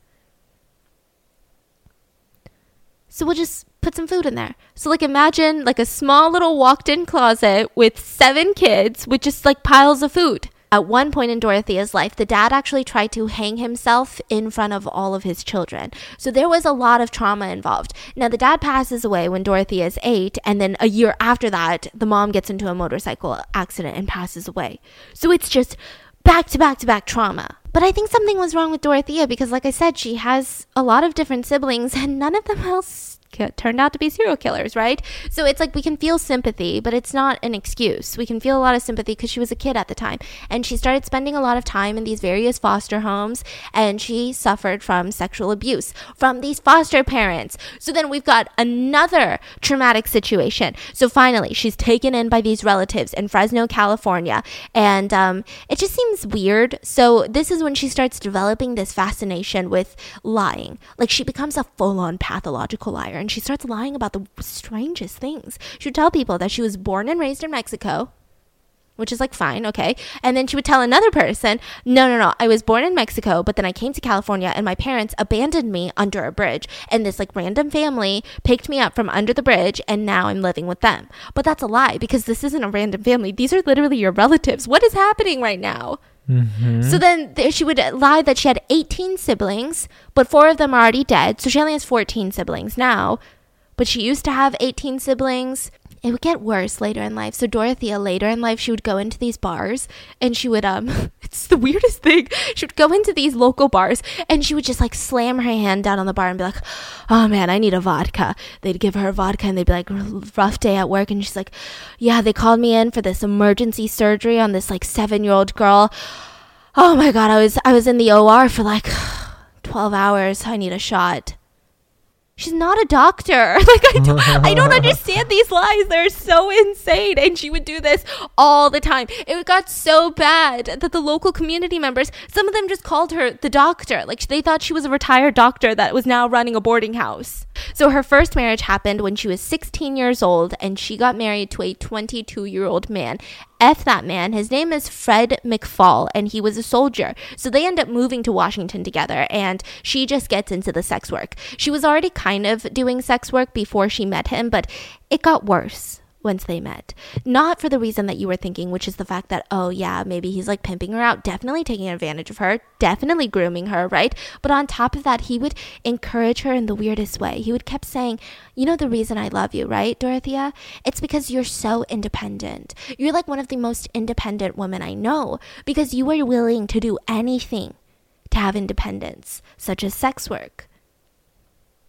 Speaker 5: So we'll just put some food in there. So like imagine like a small little walked-in closet with 7 kids with just like piles of food. At one point in Dorothea's life, the dad actually tried to hang himself in front of all of his children. So there was a lot of trauma involved. Now, the dad passes away when Dorothea is 8, and then a year after that, the mom gets into a motorcycle accident and passes away. So it's just back to back to back trauma. But I think something was wrong with Dorothea because, like I said, she has a lot of different siblings, and none of them else turned out to be serial killers, right? So it's like we can feel sympathy, but it's not an excuse. We can feel a lot of sympathy because she was a kid at the time, and she started spending a lot of time in these various foster homes, and she suffered from sexual abuse from these foster parents. So then we've got another traumatic situation. So finally, she's taken in by these relatives in Fresno, California, and it just seems weird. So this is when she starts developing this fascination with lying. Like she becomes a full-on pathological liar. And she starts lying about the strangest things. She would tell people that she was born and raised in Mexico, which is like fine, okay. And then she would tell another person, no, I was born in Mexico, but then I came to California and my parents abandoned me under a bridge. And this like random family picked me up from under the bridge and now I'm living with them. But that's a lie because this isn't a random family. These are literally your relatives. What is happening right now? Mm-hmm. So then she would lie that she had 18 siblings, but 4 of them are already dead. So she only has 14 siblings now, but she used to have 18 siblings. It would get worse later in life. So Dorothea, later in life, she would go into these bars and she would, it's the weirdest thing. She would go into these local bars and she would just like slam her hand down on the bar and be like, oh man, I need a vodka. They'd give her a vodka and they'd be like, rough day at work. And she's like, yeah, they called me in for this emergency surgery on this like 7-year-old girl. Oh my God, I was in the OR for like 12 hours. I need a shot. She's not a doctor. Like, I don't understand these lies. They're so insane. And she would do this all the time. It got so bad that the local community members, some of them just called her the doctor. Like, they thought she was a retired doctor that was now running a boarding house. So her first marriage happened when she was 16 years old, and she got married to a 22-year-old man. F that man. His name is Fred McFall, and he was a soldier. So they end up moving to Washington together, and she just gets into the sex work. She was already kind of doing sex work before she met him, but it got worse once they met. Not for the reason that you were thinking, which is the fact that, oh yeah, maybe he's like pimping her out, definitely taking advantage of her, definitely grooming her, right? But on top of that, he would encourage her in the weirdest way. He would kept saying, you know the reason I love you, right, Dorothea? It's because you're so independent. You're like one of the most independent women I know because you are willing to do anything to have independence, such as sex work.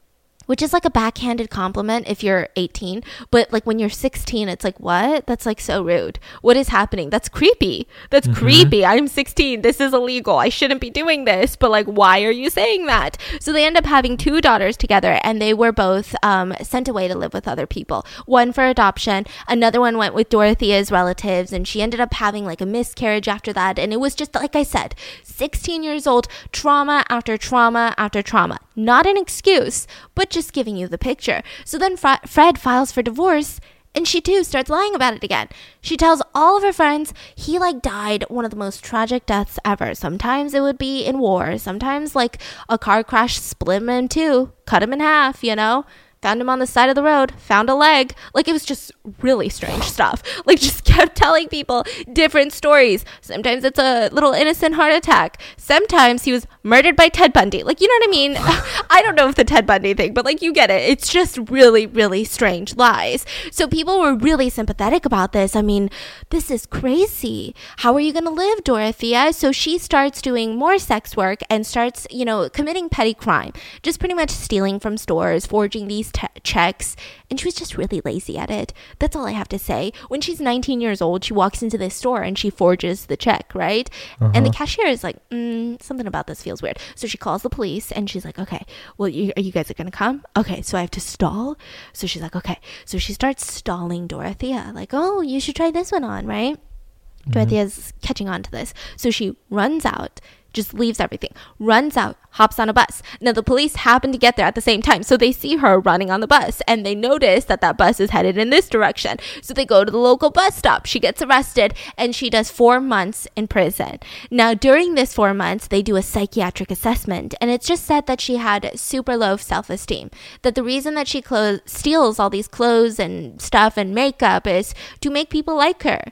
Speaker 5: which is like a backhanded compliment if you're 18, but like when you're 16, it's like, what? That's like so rude. What is happening? That's creepy. That's creepy. I'm 16. This is illegal. I shouldn't be doing this, but like, why are you saying that? So they end up having 2 daughters together, and they were both sent away to live with other people. One for adoption, another one went with Dorothea's relatives, and she ended up having like a miscarriage after that. And it was just, like I said, 16 years old, trauma after trauma after trauma. Not an excuse, but just giving you the picture. So then Fred files for divorce, and she too starts lying about it again. She tells all of her friends he like died one of the most tragic deaths ever. Sometimes it would be in war. Sometimes like a car crash split him in 2, cut him in half, you know? Found him on the side of the road, found a leg. Like, it was just really strange stuff. Like, just kept telling people different stories. Sometimes it's a little innocent heart attack. Sometimes he was murdered by Ted Bundy. Like, you know what I mean? I don't know if the Ted Bundy thing, but like, you get it. It's just really, really strange lies. So people were really sympathetic about this. I mean, this is crazy. How are you going to live, Dorothea? So she starts doing more sex work and starts, you know, committing petty crime. Just pretty much stealing from stores, forging these checks, and she was just really lazy at it. That's all I have to say. When she's 19 years old, she walks into this store and she forges the check, right? And the cashier is like, something about this feels weird. So she calls the police and she's like, okay, well, are you guys going to come? Okay, so I have to stall. So she's like, okay. So she starts stalling Dorothea, like, oh, you should try this one on, right? Dorothea's catching on to this. So she runs out, just leaves everything, runs out, hops on a bus. Now, the police happen to get there at the same time, so they see her running on the bus, and they notice that that bus is headed in this direction. So they go to the local bus stop. She gets arrested, and she does 4 months in prison. Now, during this 4 months, they do a psychiatric assessment, and it's just said that she had super low self-esteem, that the reason that she steals all these clothes and stuff and makeup is to make people like her.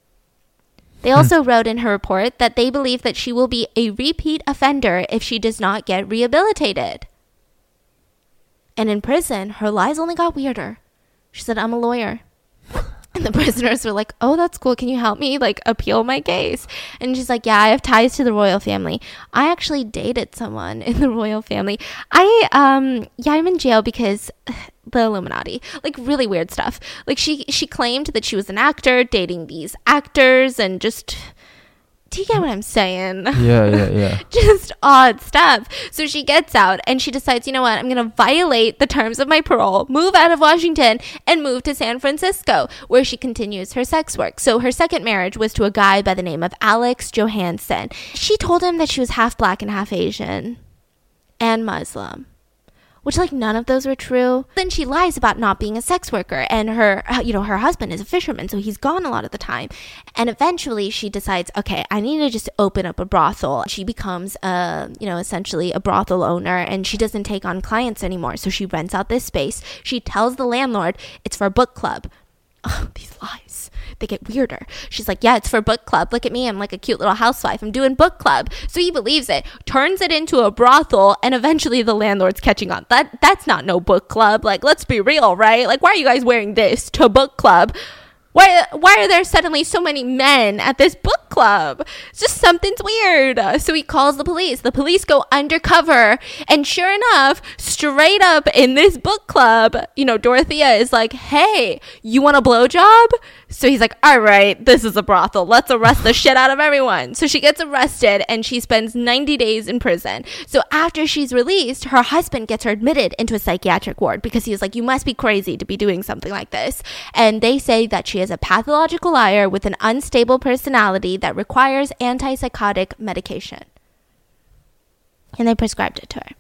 Speaker 5: They also wrote in her report that they believe that she will be a repeat offender if she does not get rehabilitated. And in prison, her lies only got weirder. She said, I'm a lawyer. And the prisoners were like, oh, that's cool. Can you help me, like, appeal my case? And she's like, yeah, I have ties to the royal family. I actually dated someone in the royal family. I'm in jail because the Illuminati, like, really weird stuff. Like, she claimed that she was an actor dating these actors, and just, do you get what I'm saying?
Speaker 4: Yeah.
Speaker 5: Just odd stuff. So she gets out and she decides, you know what, I'm going to violate the terms of my parole, move out of Washington, and move to San Francisco, where she continues her sex work. So her second marriage was to a guy by the name of Alex Johansson. She told him that she was half black and half Asian and Muslim, which, like, none of those were true. Then she lies about not being a sex worker, and her husband is a fisherman, so he's gone a lot of the time. And eventually she decides, okay, I need to just open up a brothel. She becomes essentially a brothel owner, and she doesn't take on clients anymore. So she rents out this space. She tells the landlord it's for a book club. Oh, these lies, they get weirder. She's like, yeah, it's for book club. Look at me, I'm like a cute little housewife. I'm doing book club. So he believes it, turns it into a brothel, and eventually the landlord's catching on. That's not no book club. Like, let's be real, right? Like, why are you guys wearing this to book club? Why are there suddenly so many men at this book club? It's just, something's weird. So he calls the police. The police go undercover. And sure enough, straight up in this book club, Dorothea is like, hey, you want a blowjob? So he's like, all right, this is a brothel. Let's arrest the shit out of everyone. So she gets arrested and she spends 90 days in prison. So after she's released, her husband gets her admitted into a psychiatric ward because he was like, you must be crazy to be doing something like this. And they say that she is a pathological liar with an unstable personality that requires antipsychotic medication. And they prescribed it to her.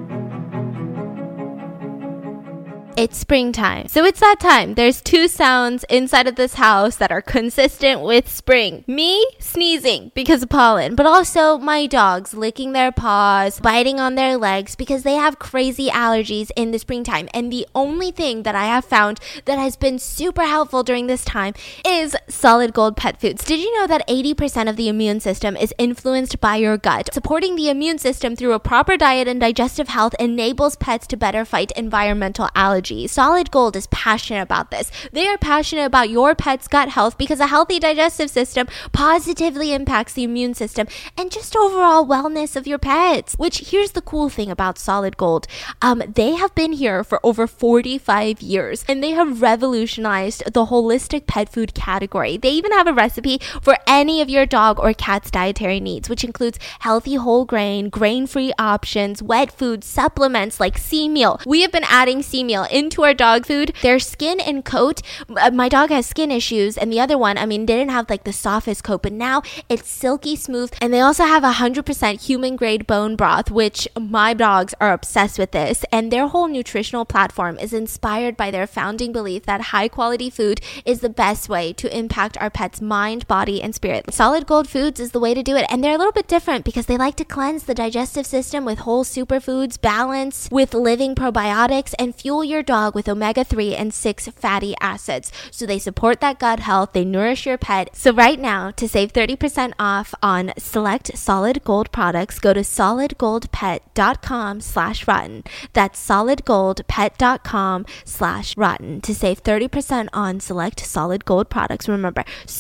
Speaker 5: It's springtime. So it's that time. There's 2 sounds inside of this house that are consistent with spring. Me sneezing because of pollen, but also my dogs licking their paws, biting on their legs because they have crazy allergies in the springtime. And the only thing that I have found that has been super helpful during this time is Solid Gold pet foods. Did you know that 80% of the immune system is influenced by your gut? Supporting the immune system through a proper diet and digestive health enables pets to better fight environmental allergies. emoji. Solid Gold is passionate about this. They are passionate about your pet's gut health because a healthy digestive system positively impacts the immune system and just overall wellness of your pets. Which, here's the cool thing about Solid Gold. They have been here for over 45 years and they have revolutionized the holistic pet food category. They even have a recipe for any of your dog or cat's dietary needs, which includes healthy whole grain, grain-free options, wet food, supplements like sea meal. We have been adding sea meal into our dog food. Their skin and coat, my dog has skin issues, and the other one, I mean, didn't have like the softest coat, but now it's silky smooth. And they also have 100% human grade bone broth, which my dogs are obsessed with this. And their whole nutritional platform is inspired by their founding belief that high quality food is the best way to impact our pet's mind, body, and spirit. Solid Gold Foods is the way to do it. And they're a little bit different because they like to cleanse the digestive system with whole superfoods, balance with living probiotics, and fuel your dog with omega-3 and 6 fatty acids. So they support that gut health, they nourish your pet. So right now, to save 30% off on select Solid Gold products, go to solidgoldpet.com/rotten. That's solidgoldpet.com/rotten to save 30% on select Solid Gold products. Remember,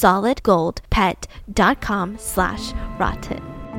Speaker 5: solidgoldpet.com/rotten.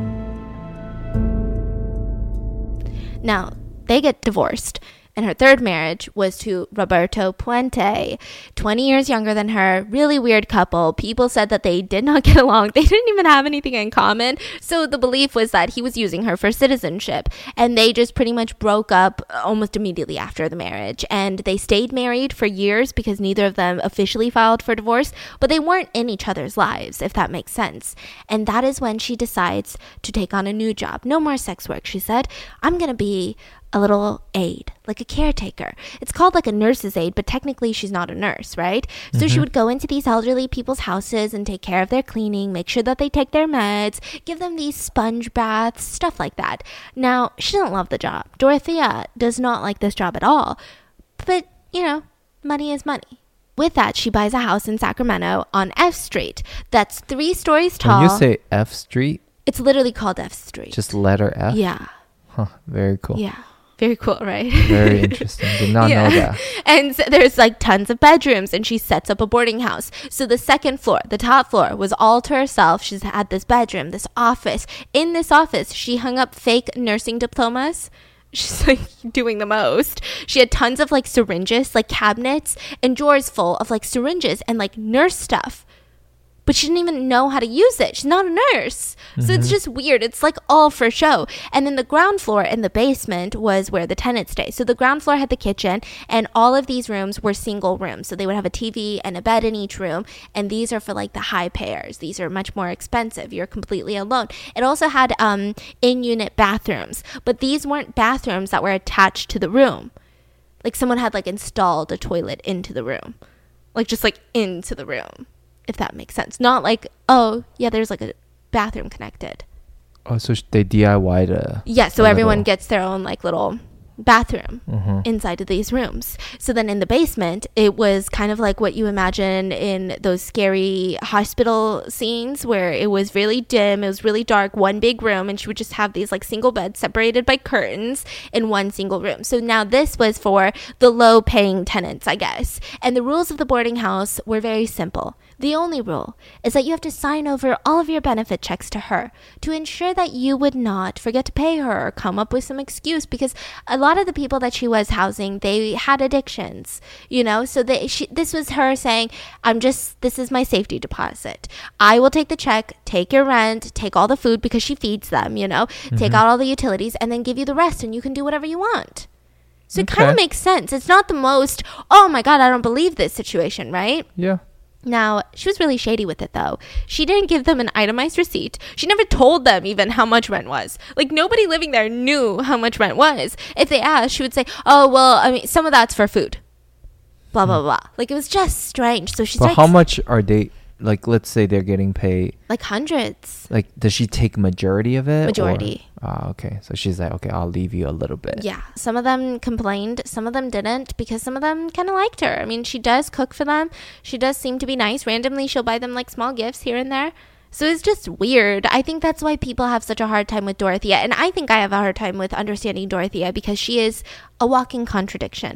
Speaker 5: Now, they get divorced, and her third marriage was to Roberto Puente, 20 years younger than her. Really weird couple. People said that they did not get along. They didn't even have anything in common. So the belief was that he was using her for citizenship, and they just pretty much broke up almost immediately after the marriage. And they stayed married for years because neither of them officially filed for divorce, but they weren't in each other's lives, if that makes sense. And that is when she decides to take on a new job. No more sex work, she said. I'm going to be a little aide, like a caretaker. It's called like a nurse's aide, but technically she's not a nurse, right? So she would go into these elderly people's houses and take care of their cleaning, make sure that they take their meds, give them these sponge baths, stuff like that. Now, she doesn't love the job. Dorothea does not like this job at all. But, you know, money is money. With that, she buys a house in Sacramento on F Street. That's 3 stories tall.
Speaker 4: When you say F Street,
Speaker 5: it's literally called F Street.
Speaker 4: just letter F?
Speaker 5: Yeah.
Speaker 4: Huh, very cool.
Speaker 5: Yeah. Very cool, right?
Speaker 4: Very interesting. Did not know that.
Speaker 5: And so there's like tons of bedrooms, and she sets up a boarding house. So the second floor, the top floor, was all to herself. She's had this bedroom, this office. In this office, she hung up fake nursing diplomas. She's like doing the most. She had tons of like syringes, like cabinets and drawers full of like syringes and like nurse stuff. But she didn't even know how to use it. She's not a nurse. So it's just weird. It's like all for show. And then the ground floor and the basement was where the tenants stay. So the ground floor had the kitchen, and all of these rooms were single rooms. So they would have a TV and a bed in each room. And these are for like the high payers. These are much more expensive. You're completely alone. It also had in-unit bathrooms. But these weren't bathrooms that were attached to the room. Like someone had like installed a toilet into the room. Like just like into the room. If that makes sense. Not like, oh, yeah, there's like a bathroom connected.
Speaker 4: Oh, so they DIY'd a...
Speaker 5: Yeah, so everyone gets their own like little bathroom inside of these rooms. So then in the basement, it was kind of like what you imagine in those scary hospital scenes where it was really dim, it was really dark, one big room, and she would just have these like single beds separated by curtains in one single room. So now this was for the low paying tenants, I guess. And the rules of the boarding house were very simple. The only rule is that you have to sign over all of your benefit checks to her to ensure that you would not forget to pay her or come up with some excuse, because a lot of the people that she was housing, they had addictions, you know, so this was her saying, this is my safety deposit. I will take the check, take your rent, take all the food because she feeds them, you know, take out all the utilities and then give you the rest and you can do whatever you want. So it kind of makes sense. It's not the most, oh my God, I don't believe this situation, right?
Speaker 4: Yeah.
Speaker 5: Now, she was really shady with it, though. She didn't give them an itemized receipt. She never told them even how much rent was. Like, nobody living there knew how much rent was. If they asked, she would say, oh, well, I mean, some of that's for food. Blah, blah, blah. Like, it was just strange. So she's
Speaker 4: like...
Speaker 5: But
Speaker 4: how much are they... Like, let's say they're getting paid...
Speaker 5: Like hundreds.
Speaker 4: Like, does she take majority of it?
Speaker 5: Majority.
Speaker 4: Okay. So she's like, okay, I'll leave you a little bit.
Speaker 5: Yeah. Some of them complained. Some of them didn't, because some of them kind of liked her. I mean, she does cook for them. She does seem to be nice. Randomly, she'll buy them, like, small gifts here and there. So it's just weird. I think that's why people have such a hard time with Dorothea. And I think I have a hard time with understanding Dorothea because she is a walking contradiction.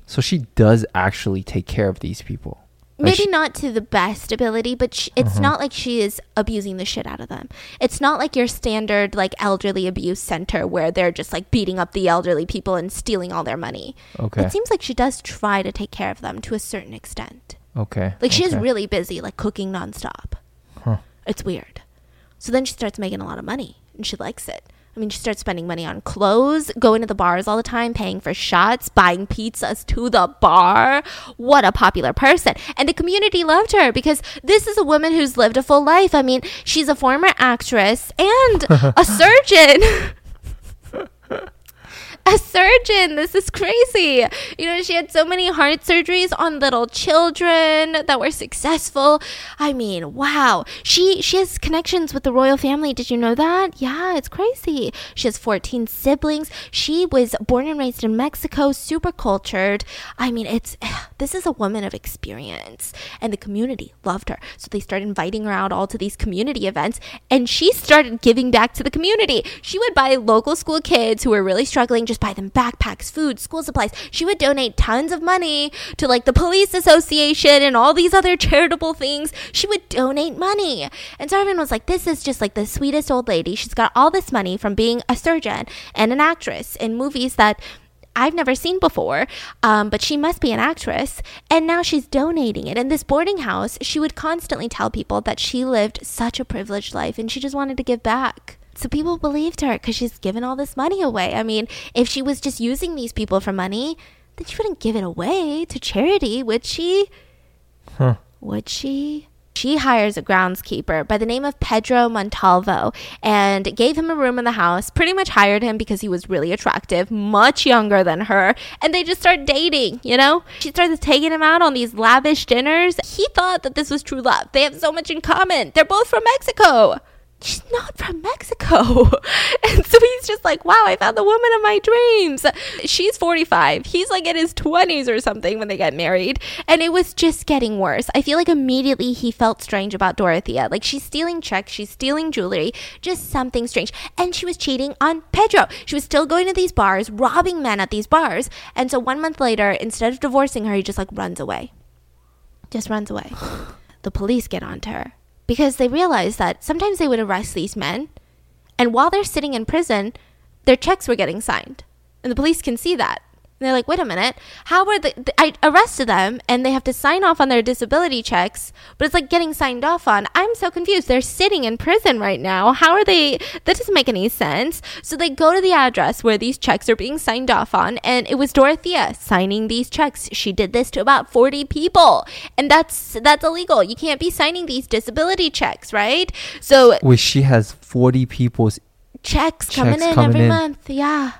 Speaker 4: So she does actually take care of these people. Like
Speaker 5: Maybe not to the best ability, but it's not like she is abusing the shit out of them. It's not like your standard like elderly abuse center where they're just like beating up the elderly people and stealing all their money.
Speaker 4: Okay.
Speaker 5: It seems like she does try to take care of them to a certain extent.
Speaker 4: Okay.
Speaker 5: Like she is
Speaker 4: okay.
Speaker 5: really busy, like cooking nonstop.
Speaker 4: Huh.
Speaker 5: It's weird. So then she starts making a lot of money and she likes it. I mean, she starts spending money on clothes, going to the bars all the time, paying for shots, buying pizzas to the bar. What a popular person. And the community loved her because this is a woman who's lived a full life. I mean, she's a former actress and a surgeon. A surgeon. This is crazy. You know, she had so many heart surgeries on little children that were successful. I mean, wow. She has connections with the royal family. Did you know that? Yeah, it's crazy. She has 14 siblings. She was born and raised in Mexico, super cultured. I mean, this is a woman of experience. And the community loved her. So they started inviting her out all to these community events. And she started giving back to the community. She would buy local school kids who were really struggling, just buy them backpacks, food, school supplies. She would donate tons of money to like the police association and all these other charitable things. She would donate money. And so everyone was like, this is just like the sweetest old lady. She's got all this money from being a surgeon and an actress in movies that I've never seen before, but she must be an actress, and now she's donating it. In this boarding house, she would constantly tell people that she lived such a privileged life and she just wanted to give back. So people believed her because she's given all this money away. I mean, if she was just using these people for money, then she wouldn't give it away to charity, would she?
Speaker 4: Huh.
Speaker 5: Would she? She hires a groundskeeper by the name of Pedro Montalvo and gave him a room in the house, pretty much hired him because he was really attractive, much younger than her, and they just start dating, you know? She starts taking him out on these lavish dinners. He thought that this was true love. They have so much in common. They're both from Mexico. She's not from Mexico. And so he's just like, wow, I found the woman of my dreams. She's 45. He's like in his 20s or something when they get married. And it was just getting worse. I feel like immediately he felt strange about Dorothea. Like she's stealing checks, she's stealing jewelry, just something strange. And she was cheating on Pedro. She was still going to these bars, robbing men at these bars. And so 1 month later, instead of divorcing her, he just like runs away. Just runs away. The police get onto her. Because they realized that sometimes they would arrest these men, and while they're sitting in prison, their checks were getting signed. And the police can see that. And they're like, wait a minute, how were I arrested them, and they have to sign off on their disability checks, but it's like getting signed off on. I'm so confused. They're sitting in prison right now. How are they? That doesn't make any sense. So they go to the address where these checks are being signed off on, and it was Dorothea signing these checks. She did this to about 40 people, and that's illegal. You can't be signing these disability checks, right? So
Speaker 4: Wait, she has 40 people's
Speaker 5: checks coming in every month. Yeah.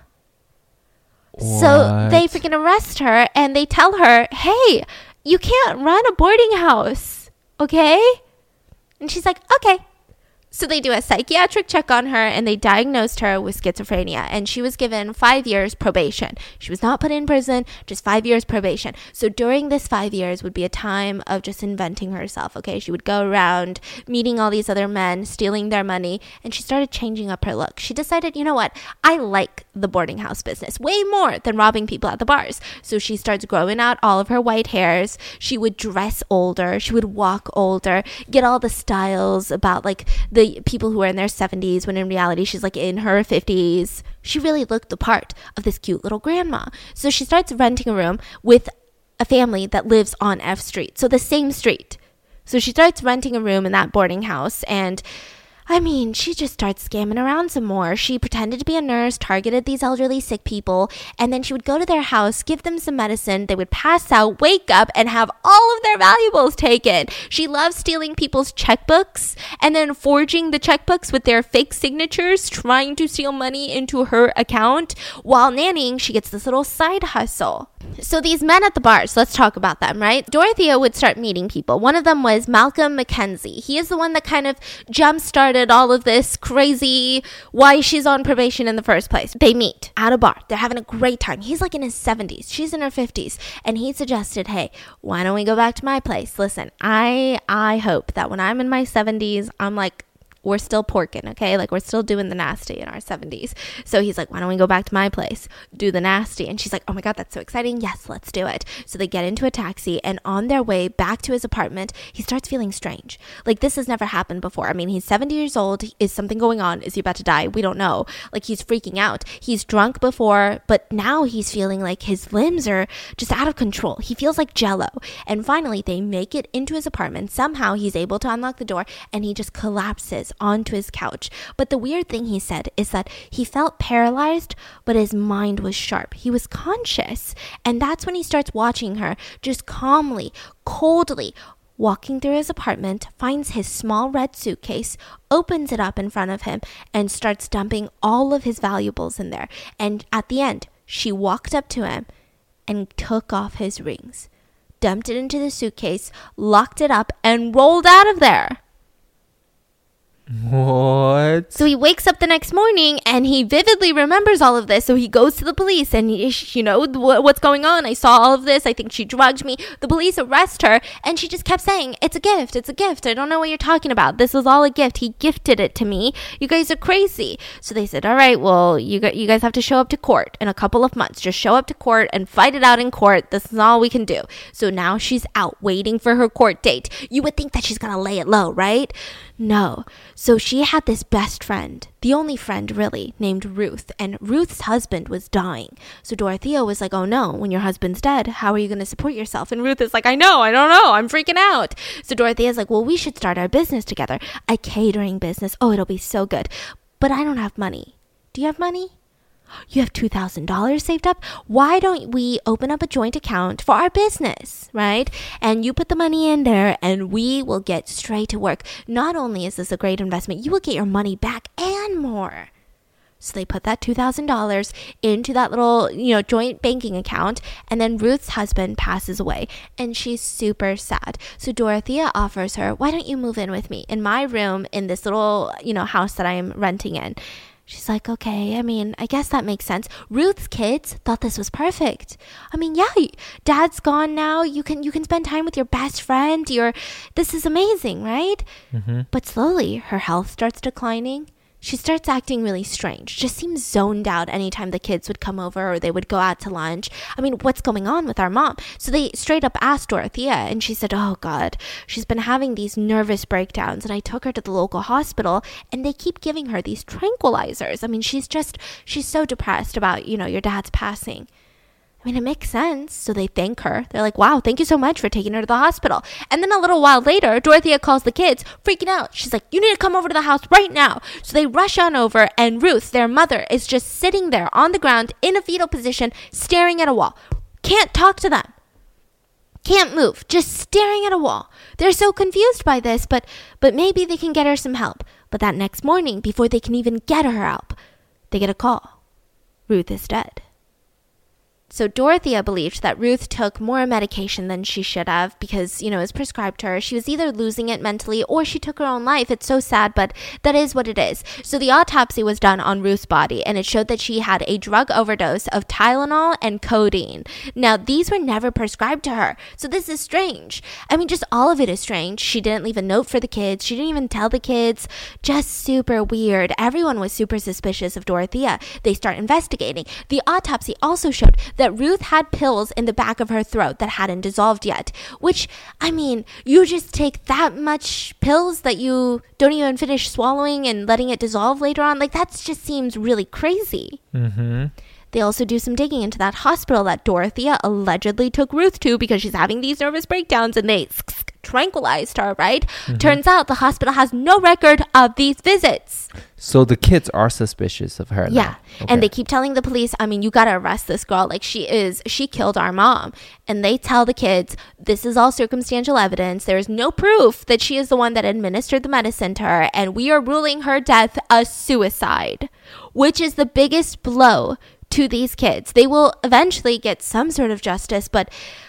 Speaker 5: So they freaking arrest her and they tell her, hey, you can't run a boarding house, okay? And she's like, okay. So they do a psychiatric check on her and they diagnosed her with schizophrenia, and she was given 5 years probation. She was not put in prison, just 5 years probation. So during this 5 years would be a time of just inventing herself, okay? She would go around meeting all these other men, stealing their money, and she started changing up her look. She decided, you know what? I like the boarding house business way more than robbing people at the bars. So she starts growing out all of her white hairs. She would dress older. She would walk older, get all the styles about like the people who are in their 70s when in reality she's like in her 50s. She really looked the part of this cute little grandma. So she starts renting a room with a family that lives on F Street, so the same street. So she starts renting a room in that boarding house, and I mean, she just starts scamming around some more. She pretended to be a nurse, targeted these elderly sick people, and then she would go to their house, give them some medicine, they would pass out, wake up, and have all of their valuables taken. She loves stealing people's checkbooks and then forging the checkbooks with their fake signatures, trying to steal money into her account. While nannying, she gets this little side hustle. So these men at the bars, let's talk about them, right? Dorothea would start meeting people. One of them was Malcolm McKenzie. He is the one that kind of jump-started all of this crazy why she's on probation in the first place. They meet at a bar. They're having a great time. He's like in his 70s. She's in her 50s. And he suggested, hey, why don't we go back to my place? Listen, I hope that when I'm in my 70s, I'm like we're still porking, okay? Like, we're still doing the nasty in our 70s. So he's like, why don't we go back to my place, do the nasty? And she's like, oh my God, that's so exciting. Yes, let's do it. So they get into a taxi, and on their way back to his apartment, he starts feeling strange. Like, this has never happened before. I mean, he's 70 years old. Is something going on? Is he about to die? We don't know. Like, he's freaking out. He's drunk before, but now he's feeling like his limbs are just out of control. He feels like jello. And finally, they make it into his apartment. Somehow he's able to unlock the door, and he just collapses onto his couch. But the weird thing he said is that he felt paralyzed, but his mind was sharp. He was conscious. And that's when he starts watching her just calmly, coldly, walking through his apartment, finds his small red suitcase, opens it up in front of him, and starts dumping all of his valuables in there. And at the end, she walked up to him and took off his rings, dumped it into the suitcase, locked it up, and rolled out of there.
Speaker 4: What?
Speaker 5: So he wakes up the next morning and he vividly remembers all of this. So he goes to the police and, what's going on? I saw all of this. I think she drugged me. The police arrest her, and she just kept saying, it's a gift. It's a gift. I don't know what you're talking about. This was all a gift. He gifted it to me. You guys are crazy. So they said, all right, well, you guys have to show up to court in a couple of months. Just show up to court and fight it out in court. This is all we can do. So now she's out waiting for her court date. You would think that she's going to lay it low, right? No. So she had this best friend, the only friend really, named Ruth, and Ruth's husband was dying. So Dorothea was like, oh no, when your husband's dead, how are you going to support yourself? And Ruth is like, I don't know, I'm freaking out. So Dorothea's like, well, we should start our business together, a catering business. Oh, it'll be so good. But I don't have money. Do you have money? You have $2,000 saved up? Why don't we open up a joint account for our business, right? And you put the money in there and we will get straight to work. Not only is this a great investment, you will get your money back and more. So they put that $2,000 into that little, joint banking account, and then Ruth's husband passes away, and she's super sad. So Dorothea offers her, why don't you move in with me in my room in this little, house that I'm renting in? She's like, okay, I guess that makes sense. Ruth's kids thought this was perfect. Dad's gone now. You can spend time with your best friend. This is amazing, right? Mm-hmm. But slowly, her health starts declining. She starts acting really strange, just seems zoned out anytime the kids would come over or they would go out to lunch. What's going on with our mom? So they straight up asked Dorothea, and she said, oh God, she's been having these nervous breakdowns, and I took her to the local hospital, and they keep giving her these tranquilizers. She's so depressed about, your dad's passing. It makes sense. So they thank her. They're like, wow, thank you so much for taking her to the hospital. And then a little while later, Dorothea calls the kids, freaking out. She's like, you need to come over to the house right now. So they rush on over, and Ruth, their mother, is just sitting there on the ground in a fetal position, staring at a wall. Can't talk to them. Can't move. Just staring at a wall. They're so confused by this, but maybe they can get her some help. But that next morning, before they can even get her help, they get a call. Ruth is dead. So Dorothea believed that Ruth took more medication than she should have because, it was prescribed to her. She was either losing it mentally or she took her own life. It's so sad, but that is what it is. So the autopsy was done on Ruth's body, and it showed that she had a drug overdose of Tylenol and codeine. Now, these were never prescribed to her. So this is strange. Just all of it is strange. She didn't leave a note for the kids. She didn't even tell the kids. Just super weird. Everyone was super suspicious of Dorothea. They start investigating. The autopsy also showed that Ruth had pills in the back of her throat that hadn't dissolved yet, which, you just take that much pills that you don't even finish swallowing and letting it dissolve later on. That just seems really crazy. Mm-hmm. They also do some digging into that hospital that Dorothea allegedly took Ruth to because she's having these nervous breakdowns, and they tranquilized her, right? Mm-hmm. Turns out the hospital has no record of these visits.
Speaker 4: So the kids are suspicious of her.
Speaker 5: Yeah. Okay. And they keep telling the police, you got to arrest this girl. She killed our mom. And they tell the kids, this is all circumstantial evidence. There is no proof that she is the one that administered the medicine to her. And we are ruling her death a suicide, which is the biggest blow to these kids. They will eventually get some sort of justice, but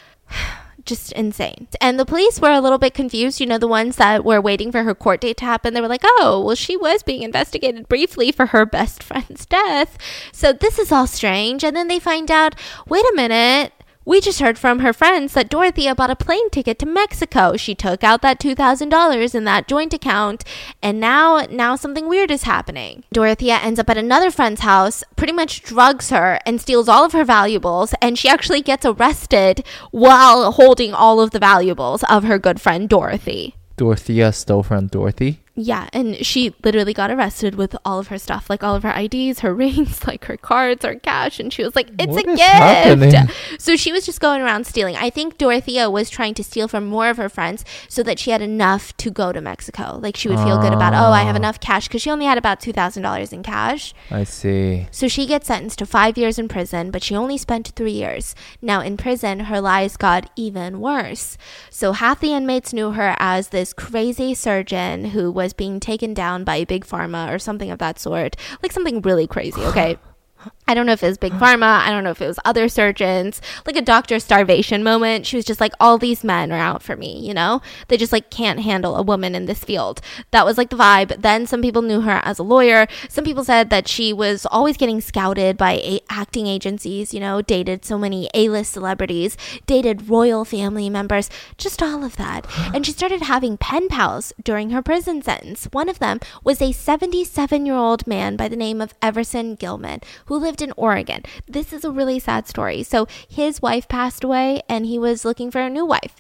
Speaker 5: just insane. And the police were a little bit confused, the ones that were waiting for her court date to happen. They were like, oh, well, she was being investigated briefly for her best friend's death. So this is all strange. And then they find out, wait a minute, We just heard from her friends that Dorothea bought a plane ticket to Mexico. She took out that $2,000 in that joint account, and now something weird is happening. Dorothea ends up at another friend's house, pretty much drugs her and steals all of her valuables, and she actually gets arrested while holding all of the valuables of her good friend Dorothy.
Speaker 4: Dorothea stole from Dorothy?
Speaker 5: Yeah, and she literally got arrested with all of her stuff, like all of her IDs, her rings, like her cards, her cash, and she was like, it's
Speaker 4: What
Speaker 5: a
Speaker 4: is
Speaker 5: gift.
Speaker 4: happening?
Speaker 5: So she was just going around stealing. I think Dorothea was trying to steal from more of her friends so that she had enough to go to Mexico. Like she would feel good about, I have enough cash, because she only had about $2,000 in cash.
Speaker 4: I see.
Speaker 5: So she gets sentenced to 5 years in prison, but she only spent 3 years. Now in prison, her lies got even worse. So half the inmates knew her as this crazy surgeon who was being taken down by Big Pharma or something of that sort. Like something really crazy, okay? I don't know if it was Big Pharma. I don't know if it was other surgeons. Like a Dr. Starvation moment. She was just like, all these men are out for me, you know? They just like can't handle a woman in this field. That was like the vibe. Then some people knew her as a lawyer. Some people said that she was always getting scouted by acting agencies, you know, dated so many A-list celebrities, dated royal family members, just all of that. And she started having pen pals during her prison sentence. One of them was a 77-year-old man by the name of Everson Gilman, who lived in Oregon. This is a really sad story. So his wife passed away and he was looking for a new wife.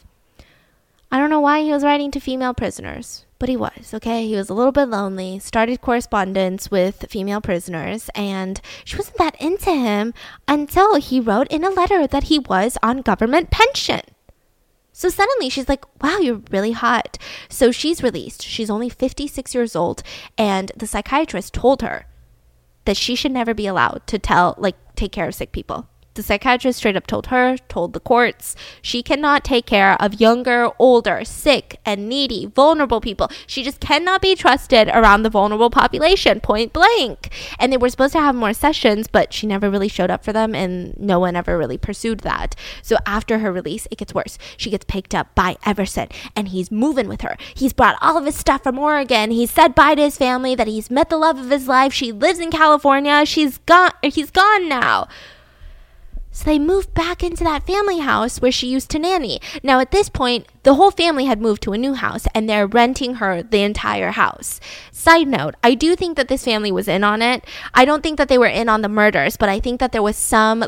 Speaker 5: I don't know why he was writing to female prisoners, but he was, okay? He was a little bit lonely, started correspondence with female prisoners, and she wasn't that into him until he wrote in a letter that he was on government pension. So suddenly she's like, wow, you're really hot. So she's released. She's only 56 years old, and the psychiatrist told her that she should never be allowed to take care of sick people. The psychiatrist straight up told her, told the courts, she cannot take care of younger, older, sick, and needy, vulnerable people. She just cannot be trusted around the vulnerable population, point blank. And they were supposed to have more sessions, but she never really showed up for them, and no one ever really pursued that. So after her release, it gets worse. She gets picked up by Everson, and he's moving with her. He's brought all of his stuff from Oregon. He's said bye to his family, that he's met the love of his life. She lives in California. He's gone now. So they moved back into that family house where she used to nanny. Now at this point, the whole family had moved to a new house and they're renting her the entire house. Side note, I do think that this family was in on it. I don't think that they were in on the murders, but I think that there was some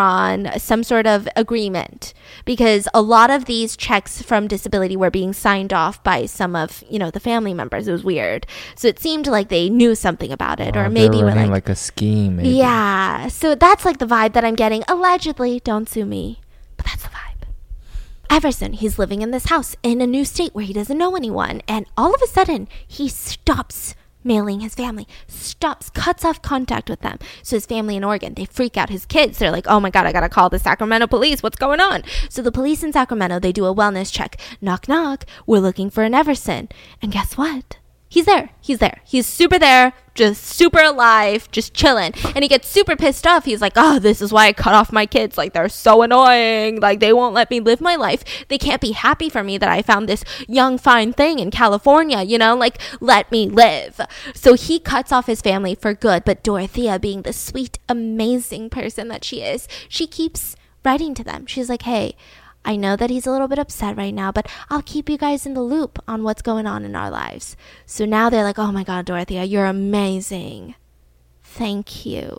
Speaker 5: sort of agreement, because a lot of these checks from disability were being signed off by some of, the family members. It was weird. So it seemed like they knew something about it, or maybe were
Speaker 4: like a scheme. Maybe.
Speaker 5: Yeah. So that's like the vibe that I'm getting. Allegedly, don't sue me, but that's the vibe. Everson, he's living in this house in a new state where he doesn't know anyone, and all of a sudden he stops mailing his family, cuts off contact with them. So his family in Oregon, they freak out. His kids, they're like, oh my god, I gotta call the Sacramento police, what's going on? So the police in Sacramento, they do a wellness check. Knock knock, we're looking for an Everson. And guess what? He's there. He's super there, just super alive, just chilling. And he gets super pissed off. He's like, oh, this is why I cut off my kids. Like, they're so annoying. Like, they won't let me live my life. They can't be happy for me that I found this young, fine thing in California, like, let me live. So he cuts off his family for good. But Dorothea, being the sweet, amazing person that she is, she keeps writing to them. She's like, hey, I know that he's a little bit upset right now, but I'll keep you guys in the loop on what's going on in our lives. So now they're like, oh my god, Dorothea, you're amazing. Thank you.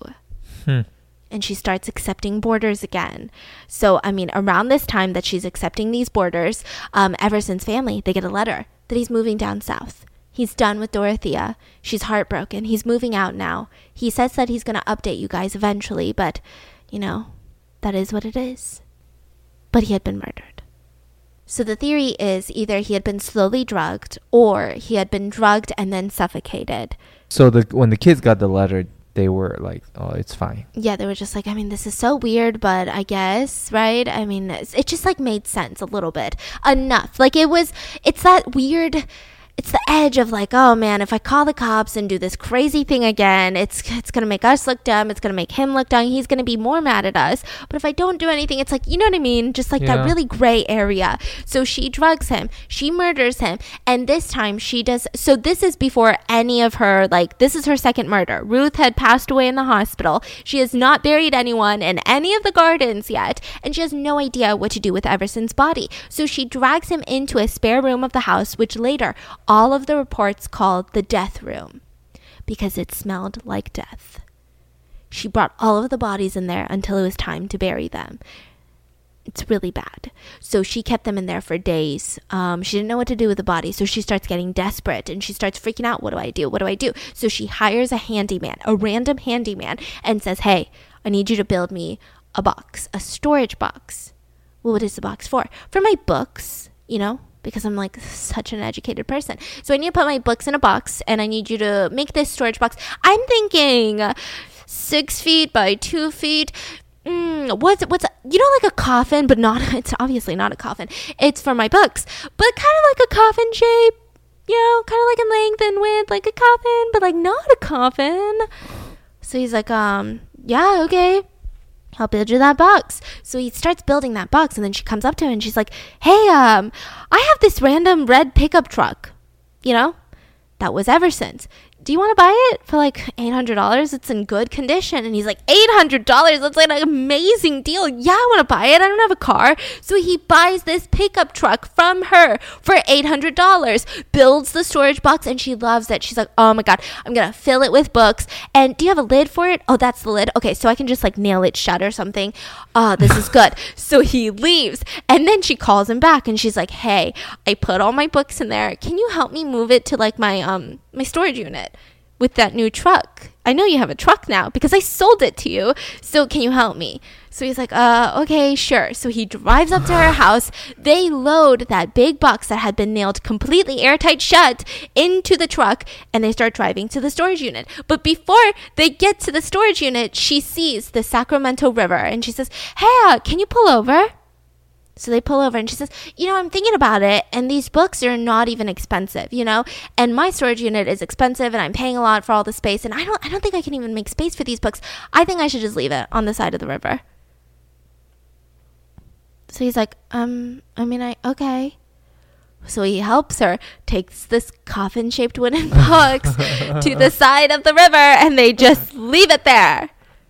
Speaker 5: And she starts accepting boarders again. So, around this time that she's accepting these boarders, Everson's family, they get a letter that he's moving down south. He's done with Dorothea. She's heartbroken. He's moving out now. He says that he's going to update you guys eventually, but, that is what it is. But he had been murdered. So the theory is either he had been slowly drugged or he had been drugged and then suffocated.
Speaker 4: So when the kids got the letter, they were like, oh, it's fine.
Speaker 5: Yeah, they were just like, this is so weird, but I guess, right? It just made sense a little bit. Enough. It's that weird... it's the edge of like, oh man, if I call the cops and do this crazy thing again, it's going to make us look dumb. It's going to make him look dumb. He's going to be more mad at us. But if I don't do anything, it's like, you know what I mean? Just like that really gray area. So she drugs him. She murders him. And this time she does. So this is before any of her, like, this is her second murder. Ruth had passed away in the hospital. She has not buried anyone in any of the gardens yet. And she has no idea what to do with Everson's body. So she drags him into a spare room of the house, which later all of the reports called the death room because it smelled like death. She brought all of the bodies in there until it was time to bury them. It's really bad. So she kept them in there for days. She didn't know what to do with the body, so she starts getting desperate and she starts freaking out. What do I do? What do I do? So she hires a handyman, a random handyman, and says, hey, I need you to build me a box, a storage box. Well, what is the box for? For my books, you know, because I'm like such an educated person. So I need to put my books in a box and I need you to make this storage box. I'm thinking 6 feet by 2 feet. What's you know, like a coffin, but not, it's obviously not a coffin. It's for my books, but kind of like a coffin shape, you know, kind of like in length and width, like a coffin, but like not a coffin. So he's like, yeah, okay, I'll build you that box. So he starts building that box, and then she comes up to him and she's like, hey, I have this random red pickup truck, you know, that was Everson's. Do you want to buy it for like $800? It's in good condition. And he's like, $800? That's like an amazing deal. Yeah, I want to buy it. I don't have a car. So he buys this pickup truck from her for $800, builds the storage box, and she loves it. She's like, oh my God, I'm going to fill it with books. And do you have a lid for it? Oh, that's the lid. Okay, so I can just like nail it shut or something. Oh, this is good. So he leaves. And then she calls him back and she's like, hey, I put all my books in there. Can you help me move it to like my storage unit with that new truck? I know you have a truck now because I sold it to you. So can you help me? So he's like, okay, sure. So he drives up to her house. They load that big box that had been nailed completely airtight shut into the truck, and they start driving to the storage unit. But before they get to the storage unit, she sees the Sacramento River and she says, hey, can you pull over? So they pull over and she says, you know, I'm thinking about it, and these books are not even expensive, you know, and my storage unit is expensive and I'm paying a lot for all the space, and I don't think I can even make space for these books. I think I should just leave it on the side of the river. So he's like, okay. So he helps her, takes this coffin-shaped wooden box to the side of the river, and they just leave it there.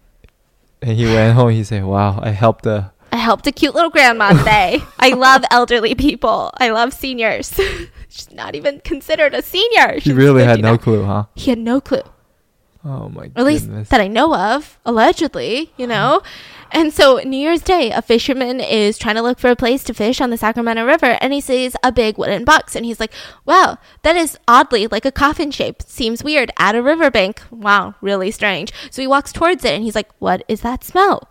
Speaker 4: And he went home. He said, wow, I helped a
Speaker 5: cute little grandma today. I love elderly people. I love seniors. She's not even considered a senior.
Speaker 4: He really had no clue, huh?
Speaker 5: He had no clue.
Speaker 4: Oh my goodness.
Speaker 5: At least that I know of, allegedly, you know? And so New Year's Day, a fisherman is trying to look for a place to fish on the Sacramento River, and he sees a big wooden box, and he's like, wow, that is oddly like a coffin shape. Seems weird at a riverbank. Wow, really strange. So he walks towards it, and he's like, what is that smell?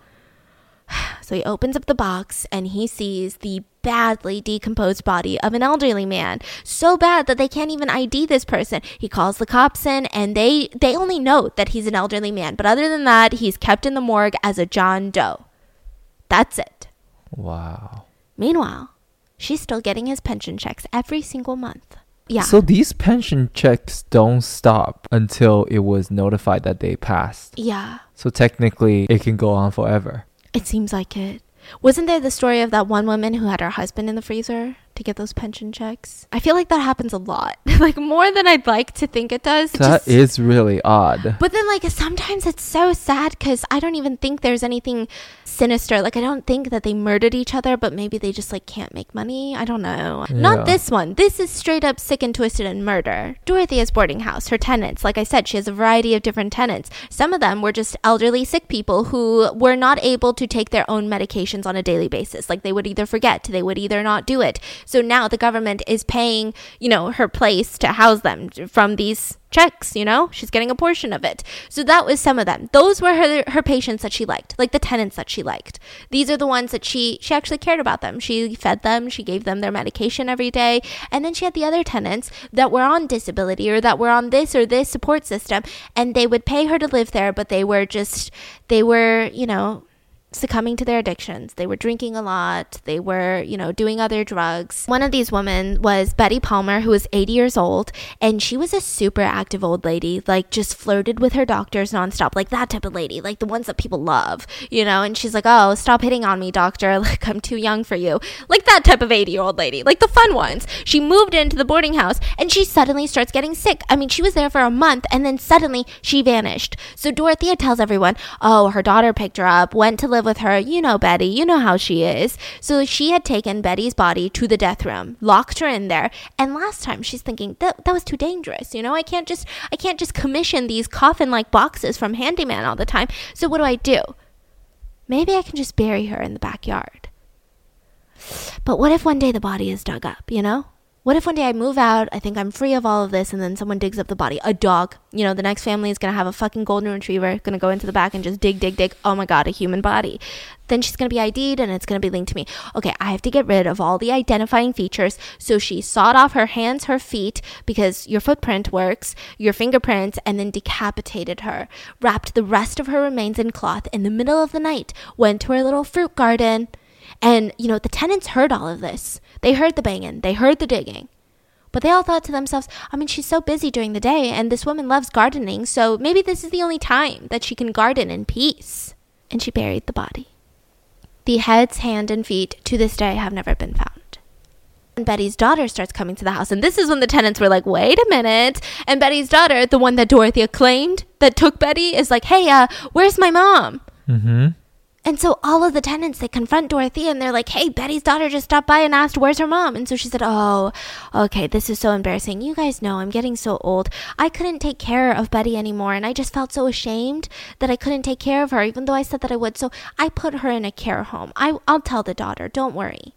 Speaker 5: So he opens up the box and he sees the badly decomposed body of an elderly man. So bad that they can't even ID this person. He calls the cops in, and they only know that he's an elderly man. But other than that, he's kept in the morgue as a John Doe. That's it.
Speaker 4: Wow.
Speaker 5: Meanwhile, she's still getting his pension checks every single month. Yeah.
Speaker 4: So these pension checks don't stop until it was notified that they passed.
Speaker 5: Yeah.
Speaker 4: So technically, it can go on forever.
Speaker 5: It seems like it. Wasn't there the story of that one woman who had her husband in the freezer to get those pension checks? I feel like that happens a lot. Like more than I'd like to think it does.
Speaker 4: That is really odd.
Speaker 5: But then like sometimes it's so sad because I don't even think there's anything sinister. Like I don't think that they murdered each other, but maybe they just like can't make money. I don't know. Yeah. Not this one. This is straight up sick and twisted and murder. Dorothea's boarding house, her tenants. Like I said, she has a variety of different tenants. Some of them were just elderly sick people who were not able to take their own medications on a daily basis. Like they would either forget, they would either not do it. So now the government is paying, you know, her place to house them from these checks, you know, she's getting a portion of it. So that was some of them. Those were her patients that she liked, like the tenants that she liked. These are the ones that she actually cared about them. She fed them, she gave them their medication every day. And then she had the other tenants that were on disability or that were on this or this support system, and they would pay her to live there, but they were, you know, succumbing to their addictions. They were drinking a lot. They were, doing other drugs. One of these women was Betty Palmer, who was 80 years old, and she was a super active old lady, like just flirted with her doctors nonstop, like that type of lady, like the ones that people love, and she's like, oh, stop hitting on me, doctor, like I'm too young for you, like that type of 80-year-old lady, like the fun ones. She moved into the boarding house and she suddenly starts getting sick. I mean, she was there for a month and then suddenly she vanished. So Dorothea tells everyone, oh, her daughter picked her up, went to live with her. Betty, you know how she is. So she had taken Betty's body to the death room, locked her in there. And last time she's thinking that was too dangerous. I can't just commission these coffin-like boxes from Handyman all the time. So what do? Maybe I can just bury her in the backyard. But what if one day the body is dug up, What if one day I move out, I think I'm free of all of this, and then someone digs up the body? A dog. The next family is going to have a fucking golden retriever, going to go into the back and just dig. Oh my God, a human body. Then she's going to be ID'd and it's going to be linked to me. Okay, I have to get rid of all the identifying features. So she sawed off her hands, her feet, because your footprint works, your fingerprints, and then decapitated her. Wrapped the rest of her remains in cloth in the middle of the night, went to her little fruit garden. And, the tenants heard all of this. They heard the banging. They heard the digging. But they all thought to themselves, I mean, she's so busy during the day, and this woman loves gardening, so maybe this is the only time that she can garden in peace. And she buried the body. The heads, hand, and feet, to this day, have never been found. And Betty's daughter starts coming to the house, and this is when the tenants were like, wait a minute. And Betty's daughter, the one that Dorothea claimed that took Betty, is like, hey, where's my mom?
Speaker 4: Mm-hmm.
Speaker 5: And so all of the tenants, they confront Dorothea and they're like, hey, Betty's daughter just stopped by and asked, where's her mom? And so she said, oh, okay, this is so embarrassing. You guys know I'm getting so old. I couldn't take care of Betty anymore. And I just felt so ashamed that I couldn't take care of her, even though I said that I would. So I put her in a care home. I'll tell the daughter, don't worry.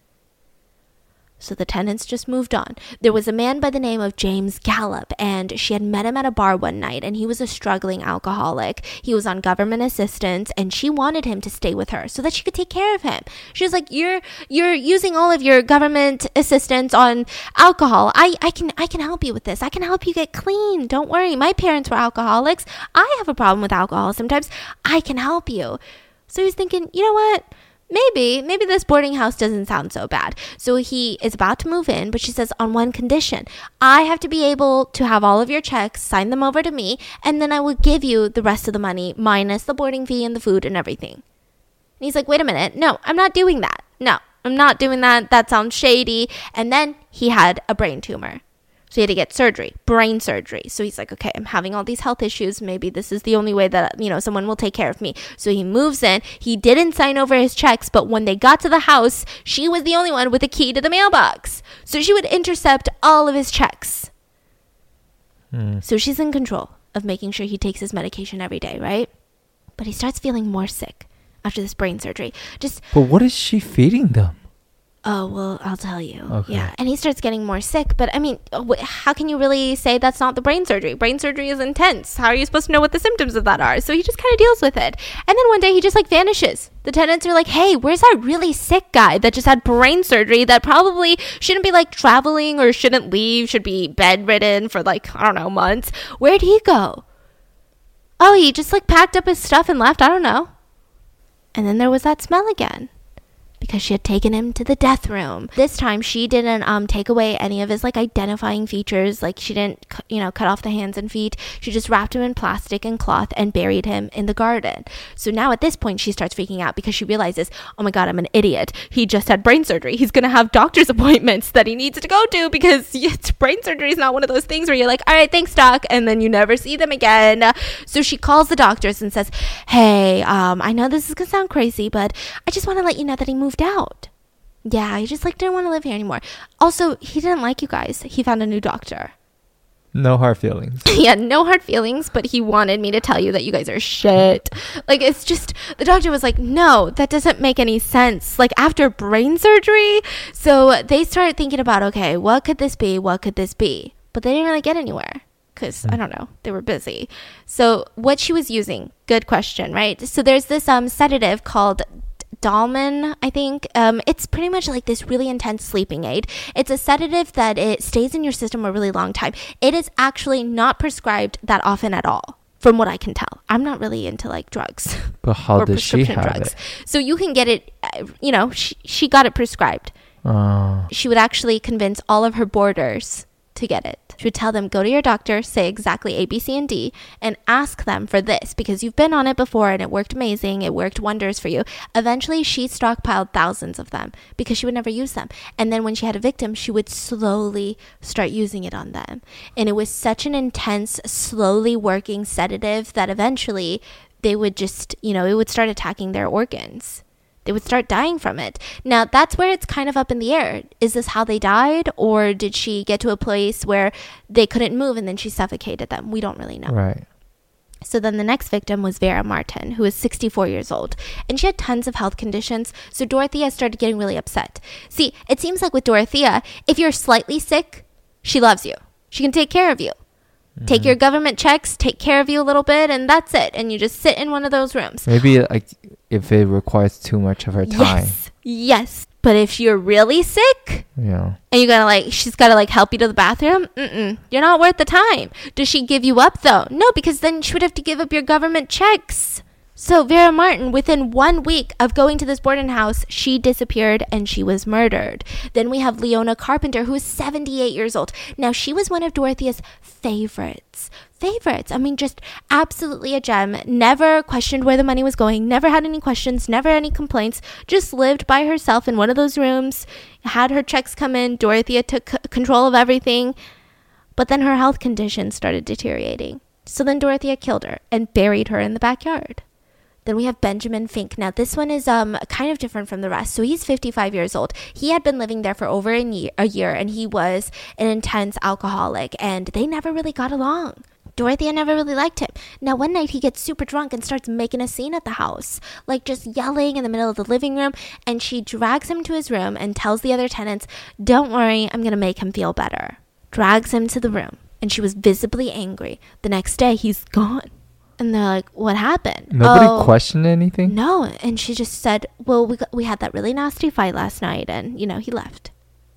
Speaker 5: So the tenants just moved on. There was a man by the name of James Gallup, and she had met him at a bar one night, and he was a struggling alcoholic. He was on government assistance, and she wanted him to stay with her so that she could take care of him. She was like, you're using all of your government assistance on alcohol. I can help you with this. I can help you get clean. Don't worry. My parents were alcoholics. I have a problem with alcohol sometimes. I can help you. So he was thinking, you know what? Maybe this boarding house doesn't sound so bad. So he is about to move in, but she says, on one condition, I have to be able to have all of your checks, sign them over to me, and then I will give you the rest of the money minus the boarding fee and the food and everything. And he's like, wait a minute. No, I'm not doing that. No, I'm not doing that. That sounds shady. And then he had a brain tumor. So he had to get surgery, brain surgery. So he's like, okay, I'm having all these health issues. Maybe this is the only way that, someone will take care of me. So he moves in. He didn't sign over his checks, but when they got to the house, she was the only one with a key to the mailbox. So she would intercept all of his checks. So she's in control of making sure he takes his medication every day, right? But he starts feeling more sick after this brain surgery.
Speaker 4: But what is she feeding them?
Speaker 5: Oh, well, I'll tell you.
Speaker 4: Okay.
Speaker 5: Yeah. And he starts getting more sick. But I mean, how can you really say that's not the brain surgery? Brain surgery is intense. How are you supposed to know what the symptoms of that are? So he just kind of deals with it. And then one day he just vanishes. The tenants are like, hey, where's that really sick guy that just had brain surgery that probably shouldn't be traveling or shouldn't leave, should be bedridden for months? Where'd he go? Oh, he just packed up his stuff and left. I don't know. And then there was that smell again. Because she had taken him to the death room. This time, she didn't take away any of his identifying features. She didn't, cut off the hands and feet. She just wrapped him in plastic and cloth and buried him in the garden. So now at this point, she starts freaking out because she realizes, oh my God, I'm an idiot. He just had brain surgery. He's going to have doctor's appointments that he needs to go to because brain surgery is not one of those things where you're like, all right, thanks, doc. And then you never see them again. So she calls the doctors and says, hey, I know this is going to sound crazy, but I just want to let you know that he moved out. Yeah, he just didn't want to live here anymore. Also, he didn't like you guys. He found a new doctor.
Speaker 4: No hard feelings.
Speaker 5: Yeah, no hard feelings, but he wanted me to tell you that you guys are shit. It's just, the doctor was like, no, that doesn't make any sense. After brain surgery. So they started thinking about, okay, what could this be? What could this be? But they didn't really get anywhere. Because, I don't know, they were busy. So what she was using, good question, right? So there's this sedative called Dalman, I think. It's pretty much this really intense sleeping aid. It's a sedative that it stays in your system a really long time. It is actually not prescribed that often at all. from what I can tell. I'm not really into like drugs.
Speaker 4: But how
Speaker 5: or
Speaker 4: does she
Speaker 5: prescription
Speaker 4: have
Speaker 5: drugs.
Speaker 4: it?
Speaker 5: So you can get it, she got it prescribed.
Speaker 4: Oh.
Speaker 5: She would actually convince all of her boarders to get it. She would tell them, go to your doctor, say exactly A, B, C, and D, and ask them for this because you've been on it before and it worked amazing. It worked wonders for you. Eventually, she stockpiled thousands of them because she would never use them. And then when she had a victim, she would slowly start using it on them. And it was such an intense, slowly working sedative that eventually they would just, it would start attacking their organs. They would start dying from it. Now, that's where it's kind of up in the air. Is this how they died? Or did she get to a place where they couldn't move and then she suffocated them? We don't really know.
Speaker 4: Right.
Speaker 5: So then the next victim was Vera Martin, who was 64 years old. And she had tons of health conditions. So Dorothea started getting really upset. See, it seems like with Dorothea, if you're slightly sick, she loves you. She can take care of you. Take your government checks, take care of you a little bit, and that's it. And you just sit in one of those rooms.
Speaker 4: Maybe like if it requires too much of her time.
Speaker 5: Yes. But if you're really sick,
Speaker 4: Yeah.
Speaker 5: and she's gotta help you to the bathroom, you're not worth the time. Does she give you up though? No, because then she would have to give up your government checks. So Vera Martin, within 1 week of going to this boarding house, she disappeared and she was murdered. Then we have Leona Carpenter, who is 78 years old. Now, she was one of Dorothea's favorites. I mean, just absolutely a gem. Never questioned where the money was going. Never had any questions. Never any complaints. Just lived by herself in one of those rooms. Had her checks come in. Dorothea took control of everything. But then her health conditions started deteriorating. So then Dorothea killed her and buried her in the backyard. Then we have Benjamin Fink. Now, this one is kind of different from the rest. So he's 55 years old. He had been living there for over a year, and he was an intense alcoholic, and they never really got along. Dorothea never really liked him. Now, one night he gets super drunk and starts making a scene at the house, like just yelling in the middle of the living room, and she drags him to his room and tells the other tenants, "Don't worry, I'm going to make him feel better." Drags him to the room, and she was visibly angry. The next day, he's gone. And they're like, what happened?
Speaker 4: Nobody questioned anything?
Speaker 5: No. And she just said, well, we had that really nasty fight last night and, he left.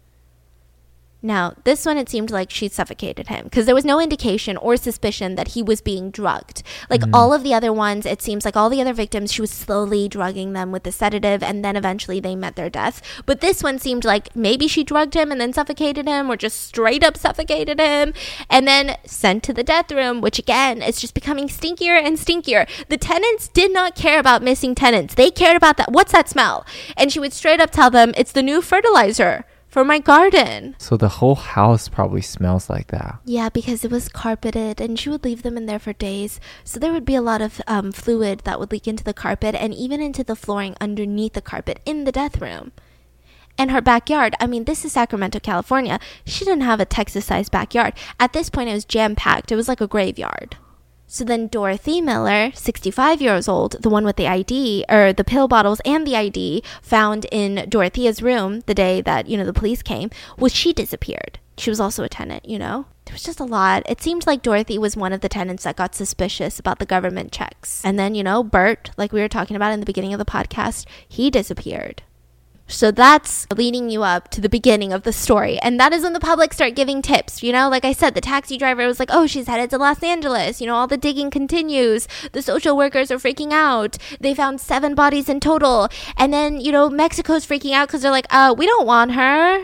Speaker 5: Now, this one, it seemed like she suffocated him because there was no indication or suspicion that he was being drugged. Like all of the other ones, it seems like all the other victims, she was slowly drugging them with the sedative and then eventually they met their death. But this one seemed like maybe she drugged him and then suffocated him or just straight up suffocated him and then sent to the death room, which again, is just becoming stinkier and stinkier. The tenants did not care about missing tenants. They cared about that. What's that smell? And she would straight up tell them, it's the new fertilizer for my garden.
Speaker 4: So the whole house probably smells like that.
Speaker 5: Yeah, because it was carpeted and she would leave them in there for days. So there would be a lot of fluid that would leak into the carpet and even into the flooring underneath the carpet in the death room. And her backyard, I mean, this is Sacramento, California. She didn't have a Texas-sized backyard. At this point, it was jam-packed. It was like a graveyard. So then Dorothy Miller, 65 years old, the one with the ID, or the pill bottles and the ID found in Dorothea's room the day that, the police came, she disappeared. She was also a tenant, There was just a lot. It seemed like Dorothy was one of the tenants that got suspicious about the government checks. And then, Bert, like we were talking about in the beginning of the podcast, he disappeared. So that's leading you up to the beginning of the story. And that is when the public start giving tips. Like I said, the taxi driver was like, oh, she's headed to Los Angeles. All the digging continues. The social workers are freaking out. They found 7 bodies in total. And then, Mexico's freaking out because they're like, we don't want her.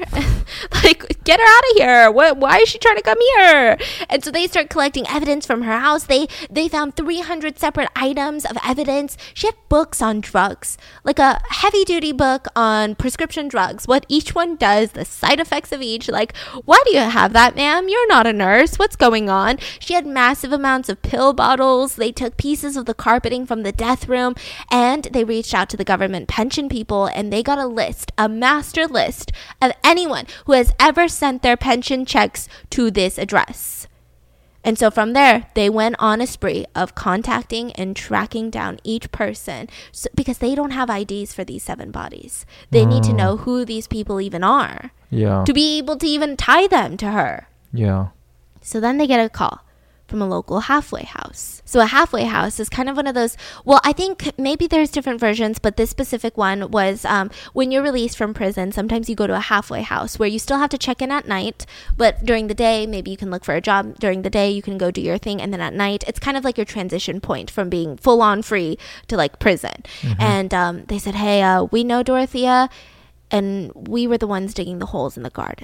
Speaker 5: Like, get her out of here. Why is she trying to come here? And so they start collecting evidence from her house. They found 300 separate items of evidence. She had books on drugs, like a heavy duty book on prescription drugs, what each one does, the side effects of each. Like, why do you have that, ma'am? You're not a nurse. What's going on? She had massive amounts of pill bottles. They took pieces of the carpeting from the death room and they reached out to the government pension people and they got a master list of anyone who has ever sent their pension checks to this address. And so from there, they went on a spree of contacting and tracking down each person because they don't have IDs for these 7 bodies. They need to know who these people even are to be able to even tie them to her.
Speaker 4: Yeah.
Speaker 5: So then they get a call from a local halfway house. So a halfway house is kind of one of those, well, I think maybe there's different versions, but this specific one was when you're released from prison, sometimes you go to a halfway house where you still have to check in at night, but during the day, maybe you can look for a job. During the day, you can go do your thing, and then at night, it's kind of like your transition point from being full-on free to like prison. And they said, hey, we know Dorothea, and we were the ones digging the holes in the garden.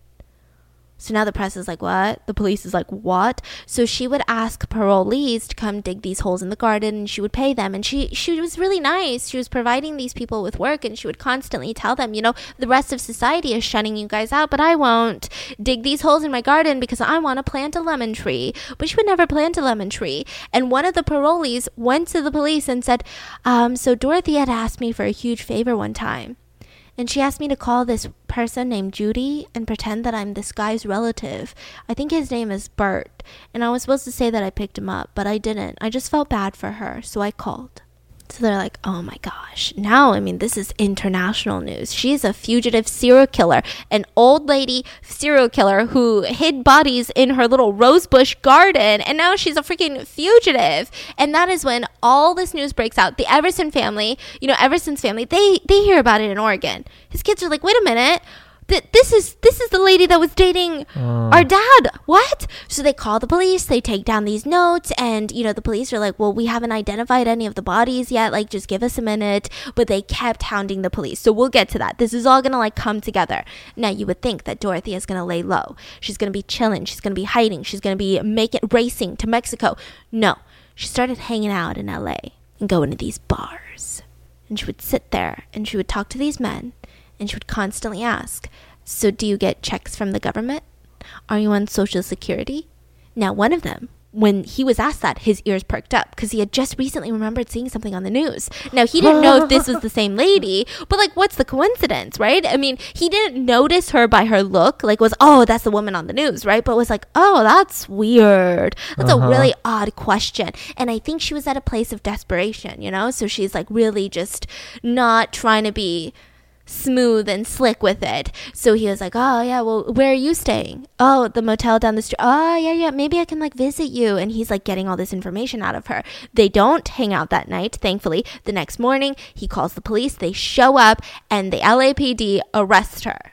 Speaker 5: So now the press is like, what? The police is like, what? So she would ask parolees to come dig these holes in the garden, and she would pay them. And she was really nice. She was providing these people with work, and she would constantly tell them, you know, the rest of society is shunning you guys out, but I won't dig these holes in my garden because I want to plant a lemon tree. But she would never plant a lemon tree. And one of the parolees went to the police and said, so Dorothy had asked me for a huge favor one time. And she asked me to call this person named Judy and pretend that I'm this guy's relative. I think his name is Bert. And I was supposed to say that I picked him up, but I didn't. I just felt bad for her, so I called. So they're like, oh my gosh. Now, I mean, this is international news. She's a fugitive serial killer, an old lady serial killer who hid bodies in her little rosebush garden. And now she's a freaking fugitive. And that is when all this news breaks out. The Everson family, you know, Everson's family, they hear about it in Oregon. His kids are like, wait a minute. This is the lady that was dating our dad. What? So they call the police. They take down these notes, and you know the police are like, well, we haven't identified any of the bodies yet. Like, just give us a minute. But they kept hounding the police. So we'll get to that. This is all gonna like come together. Now you would think that Dorothy is gonna lay low. She's gonna be chilling. She's gonna be hiding. She's gonna be racing to Mexico. No, she started hanging out in LA and going to these bars, and she would sit there and she would talk to these men. And she would constantly ask, so do you get checks from the government? Are you on Social Security? Now, one of them, when he was asked that, his ears perked up because he had just recently remembered seeing something on the news. Now, he didn't know if this was the same lady, but like, what's the coincidence, right? I mean, he didn't notice her by her look, like was, oh, that's the woman on the news, right? But was like, oh, that's weird. That's a really odd question. And I think she was at a place of desperation, you know? So she's like really just not trying to be smooth and slick with it. So he was like, oh yeah, well, where are you staying? Oh, the motel down the street. Oh yeah, maybe I can like visit you. And he's like getting all this information out of her. They don't hang out that night, thankfully. The next morning he calls the police. They show up and the LAPD arrest her.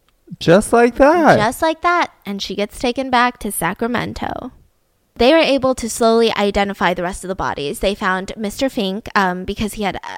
Speaker 4: Just like that. And she gets taken back to Sacramento. They were able to slowly identify the rest of the bodies. They found Mr. Fink because he had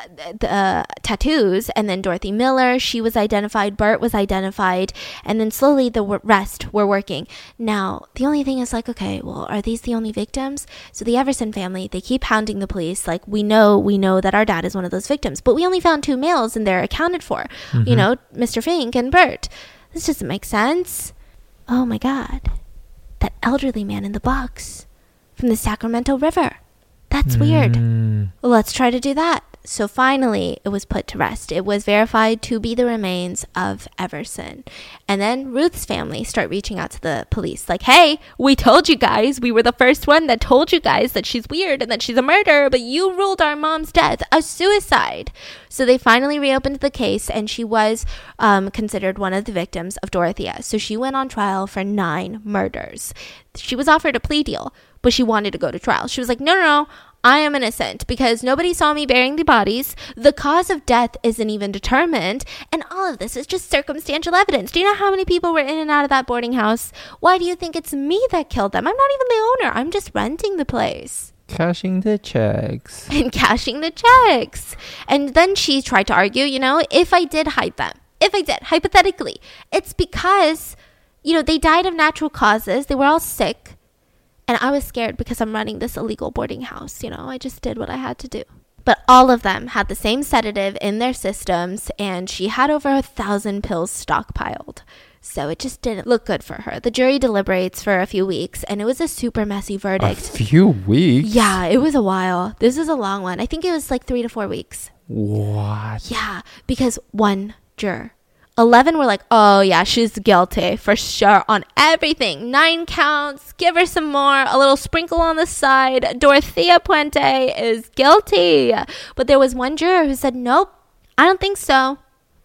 Speaker 4: tattoos, and then Dorothy Miller, she was identified, Bert was identified, and then slowly the rest were working. Now, the only thing is like, okay, well, are these the only victims? So the Everson family, they keep hounding the police, like, we know that our dad is one of those victims, but we only found 2 males and they're accounted for, you know, Mr. Fink and Bert. This doesn't make sense. Oh my God, that elderly man in the box from the Sacramento River. That's weird. Well, let's try to do that. So finally, it was put to rest. It was verified to be the remains of Everson. And then Ruth's family start reaching out to the police like, hey, we told you guys. We were the first one that told you guys that she's weird and that she's a murderer, but you ruled our mom's death a suicide. So they finally reopened the case, and she was considered one of the victims of Dorothea. So she went on trial for 9 murders. She was offered a plea deal, but she wanted to go to trial. She was like, no, I am innocent because nobody saw me burying the bodies. The cause of death isn't even determined. And all of this is just circumstantial evidence. Do you know how many people were in and out of that boarding house? Why do you think it's me that killed them? I'm not even the owner. I'm just renting the place. Cashing the checks.
Speaker 5: And cashing the checks. And then she tried to argue, you know, if I did hide them, hypothetically, it's because, you know, they died of natural causes. They were all sick. And I was scared because I'm running this illegal boarding house. You know, I just did what I had to do. But all of them had the same sedative in their systems, and she had over 1,000 pills stockpiled. So it just didn't look good for her. The jury deliberates for a few weeks, and it was a super messy verdict.
Speaker 4: A few weeks?
Speaker 5: Yeah, it was a while. This is a long one. I think it was like 3 to 4 weeks.
Speaker 4: What?
Speaker 5: Yeah, because one juror. 11 were like, oh yeah, she's guilty for sure on everything. 9 counts, give her some more, a little sprinkle on the side. Dorothea Puente is guilty. But there was one juror who said, nope, I don't think so.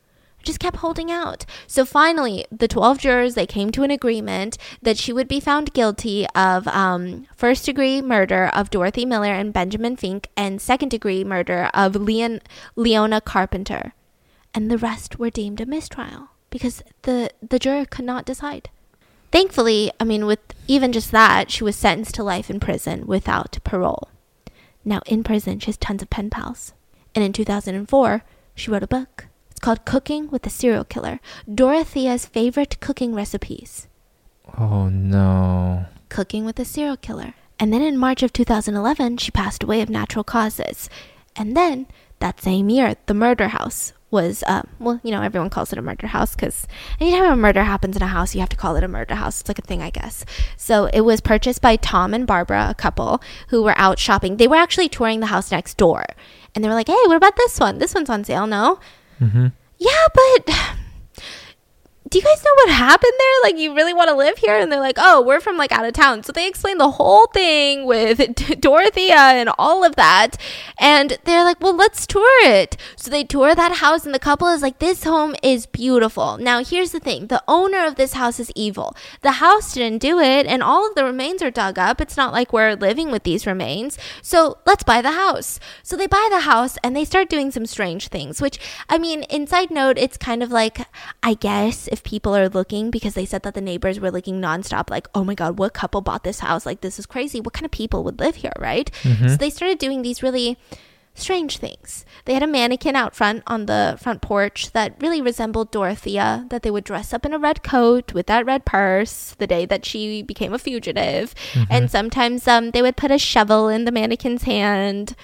Speaker 4: just kept holding out. So finally, the 12 jurors, they came to an agreement that she would be found guilty of first-degree murder of Dorothy Miller and Benjamin Fink and second-degree murder of Leona Carpenter. And the rest were deemed a mistrial because the juror could not decide. Thankfully, I mean, with even just that, she was sentenced to life in prison without parole. Now, in prison, she has tons of pen pals. And in 2004, she wrote a book. It's called Cooking with a Serial Killer. Dorothea's favorite cooking recipes.
Speaker 1: Oh, no.
Speaker 4: Cooking with a Serial Killer. And then in March of 2011, she passed away of natural causes. And then, that same year, the murder house was, well, you know, everyone calls it a murder house because anytime a murder happens in a house, you have to call it a murder house. It's like a thing, I guess. So it was purchased by Tom and Barbara, a couple who were out shopping. They were actually touring the house next door. And they were like, hey, what about this one? This one's on sale, no?
Speaker 1: Mm-hmm.
Speaker 4: Yeah, but do you guys know what happened there? Like, you really want to live here? And they're like, oh, we're from like out of town. So they explained the whole thing with Dorothea and all of that. And they're like, well, let's tour it. So they tour that house and the couple is like, this home is beautiful. Now, here's the thing. The owner of this house is evil. The house didn't do it and all of the remains are dug up. It's not like we're living with these remains. So let's buy the house. So they buy the house and they start doing some strange things, which, I mean, inside note, it's kind of like, I guess, if people are looking, because they said that the neighbors were looking nonstop, like, oh my god, what couple bought this house? Like, this is crazy. What kind of people would live here, right?
Speaker 1: Mm-hmm.
Speaker 4: So they started doing these really strange things. They had a mannequin out front on the front porch that really resembled Dorothea, that they would dress up in a red coat with that red purse the day that she became a fugitive. Mm-hmm. And sometimes they would put a shovel in the mannequin's hand.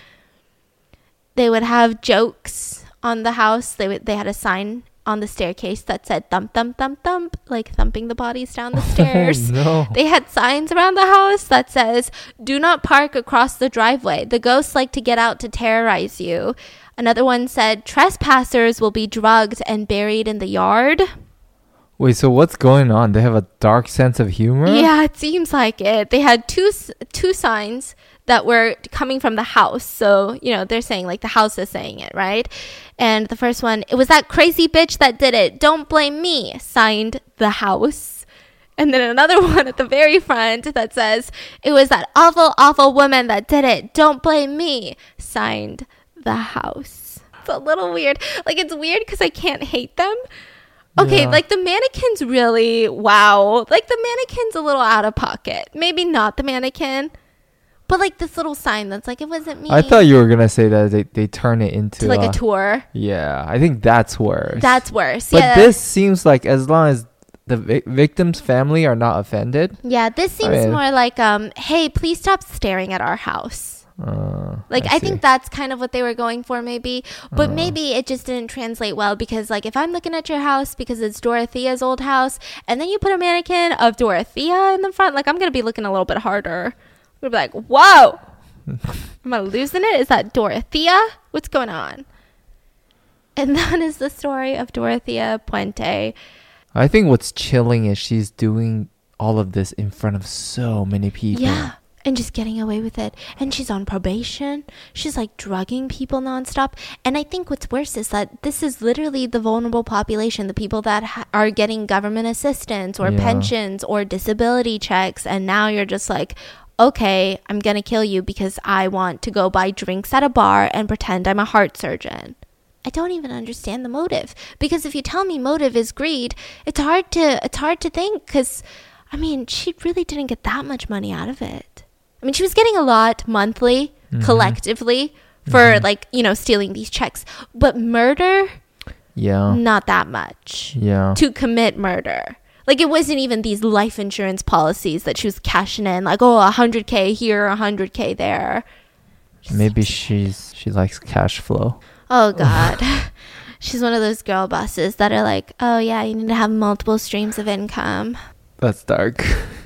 Speaker 4: They would have jokes on the house. They had a sign on the staircase that said thump, thump, thump, thump, like thumping the bodies down the stairs.
Speaker 1: No.
Speaker 4: They had signs around the house that says, do not park across the driveway. The ghosts like to get out to terrorize you. Another one said, trespassers will be drugged and buried in the yard.
Speaker 1: Wait, so what's going on? They have a dark sense of humor?
Speaker 4: Yeah, it seems like it. They had two signs that were coming from the house. So, you know, they're saying, like, the house is saying it, right? And the first one, it was that crazy bitch that did it. Don't blame me. Signed, the house. And then another one at the very front that says, it was that awful, awful woman that did it. Don't blame me. Signed, the house. It's a little weird. Like, it's weird because I can't hate them. Okay,
Speaker 1: yeah.
Speaker 4: Like the mannequin's really, wow. Like the mannequin's a little out of pocket. Maybe not the mannequin. But like this little sign that's like, it wasn't me.
Speaker 1: I thought you were going to say that they turn it into
Speaker 4: like a tour.
Speaker 1: Yeah, I think that's worse.
Speaker 4: That's worse.
Speaker 1: But
Speaker 4: yeah.
Speaker 1: this seems like as long as the victim's family are not offended.
Speaker 4: Yeah, this seems more like, hey, please stop staring at our house. I think that's kind of what they were going for maybe. But maybe it just didn't translate well because like if I'm looking at your house because it's Dorothea's old house and then you put a mannequin of Dorothea in the front, like I'm going to be looking a little bit harder. We'll be like, whoa, am I losing it? Is that Dorothea? What's going on? And that is the story of Dorothea Puente.
Speaker 1: I think what's chilling is she's doing all of this in front of so many people.
Speaker 4: Yeah, and just getting away with it. And she's on probation. She's like drugging people nonstop. And I think what's worse is that this is literally the vulnerable population, the people that are getting government assistance or pensions or disability checks. And now you're just like, okay, I'm going to kill you because I want to go buy drinks at a bar and pretend I'm a heart surgeon. I don't even understand the motive. Because if you tell me motive is greed, it's hard to think because, I mean, she really didn't get that much money out of it. I mean, she was getting a lot monthly, collectively, for, like, you know, stealing these checks. But murder?
Speaker 1: Yeah.
Speaker 4: Not that much.
Speaker 1: Yeah.
Speaker 4: To commit murder. Like, it wasn't even these life insurance policies that she was cashing in. Like, oh, 100K here, 100K there.
Speaker 1: Maybe she likes cash flow.
Speaker 4: Oh, God. She's one of those girl bosses that are like, oh, yeah, you need to have multiple streams of income.
Speaker 1: That's dark.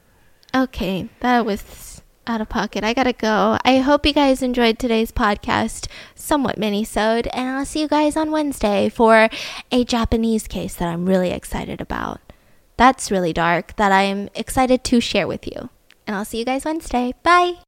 Speaker 4: Okay, that was out of pocket. I gotta go. I hope you guys enjoyed today's podcast, somewhat mini-sode, and I'll see you guys on Wednesday for a Japanese case that I'm really excited about. That's really dark, that I'm excited to share with you. And I'll see you guys Wednesday. Bye!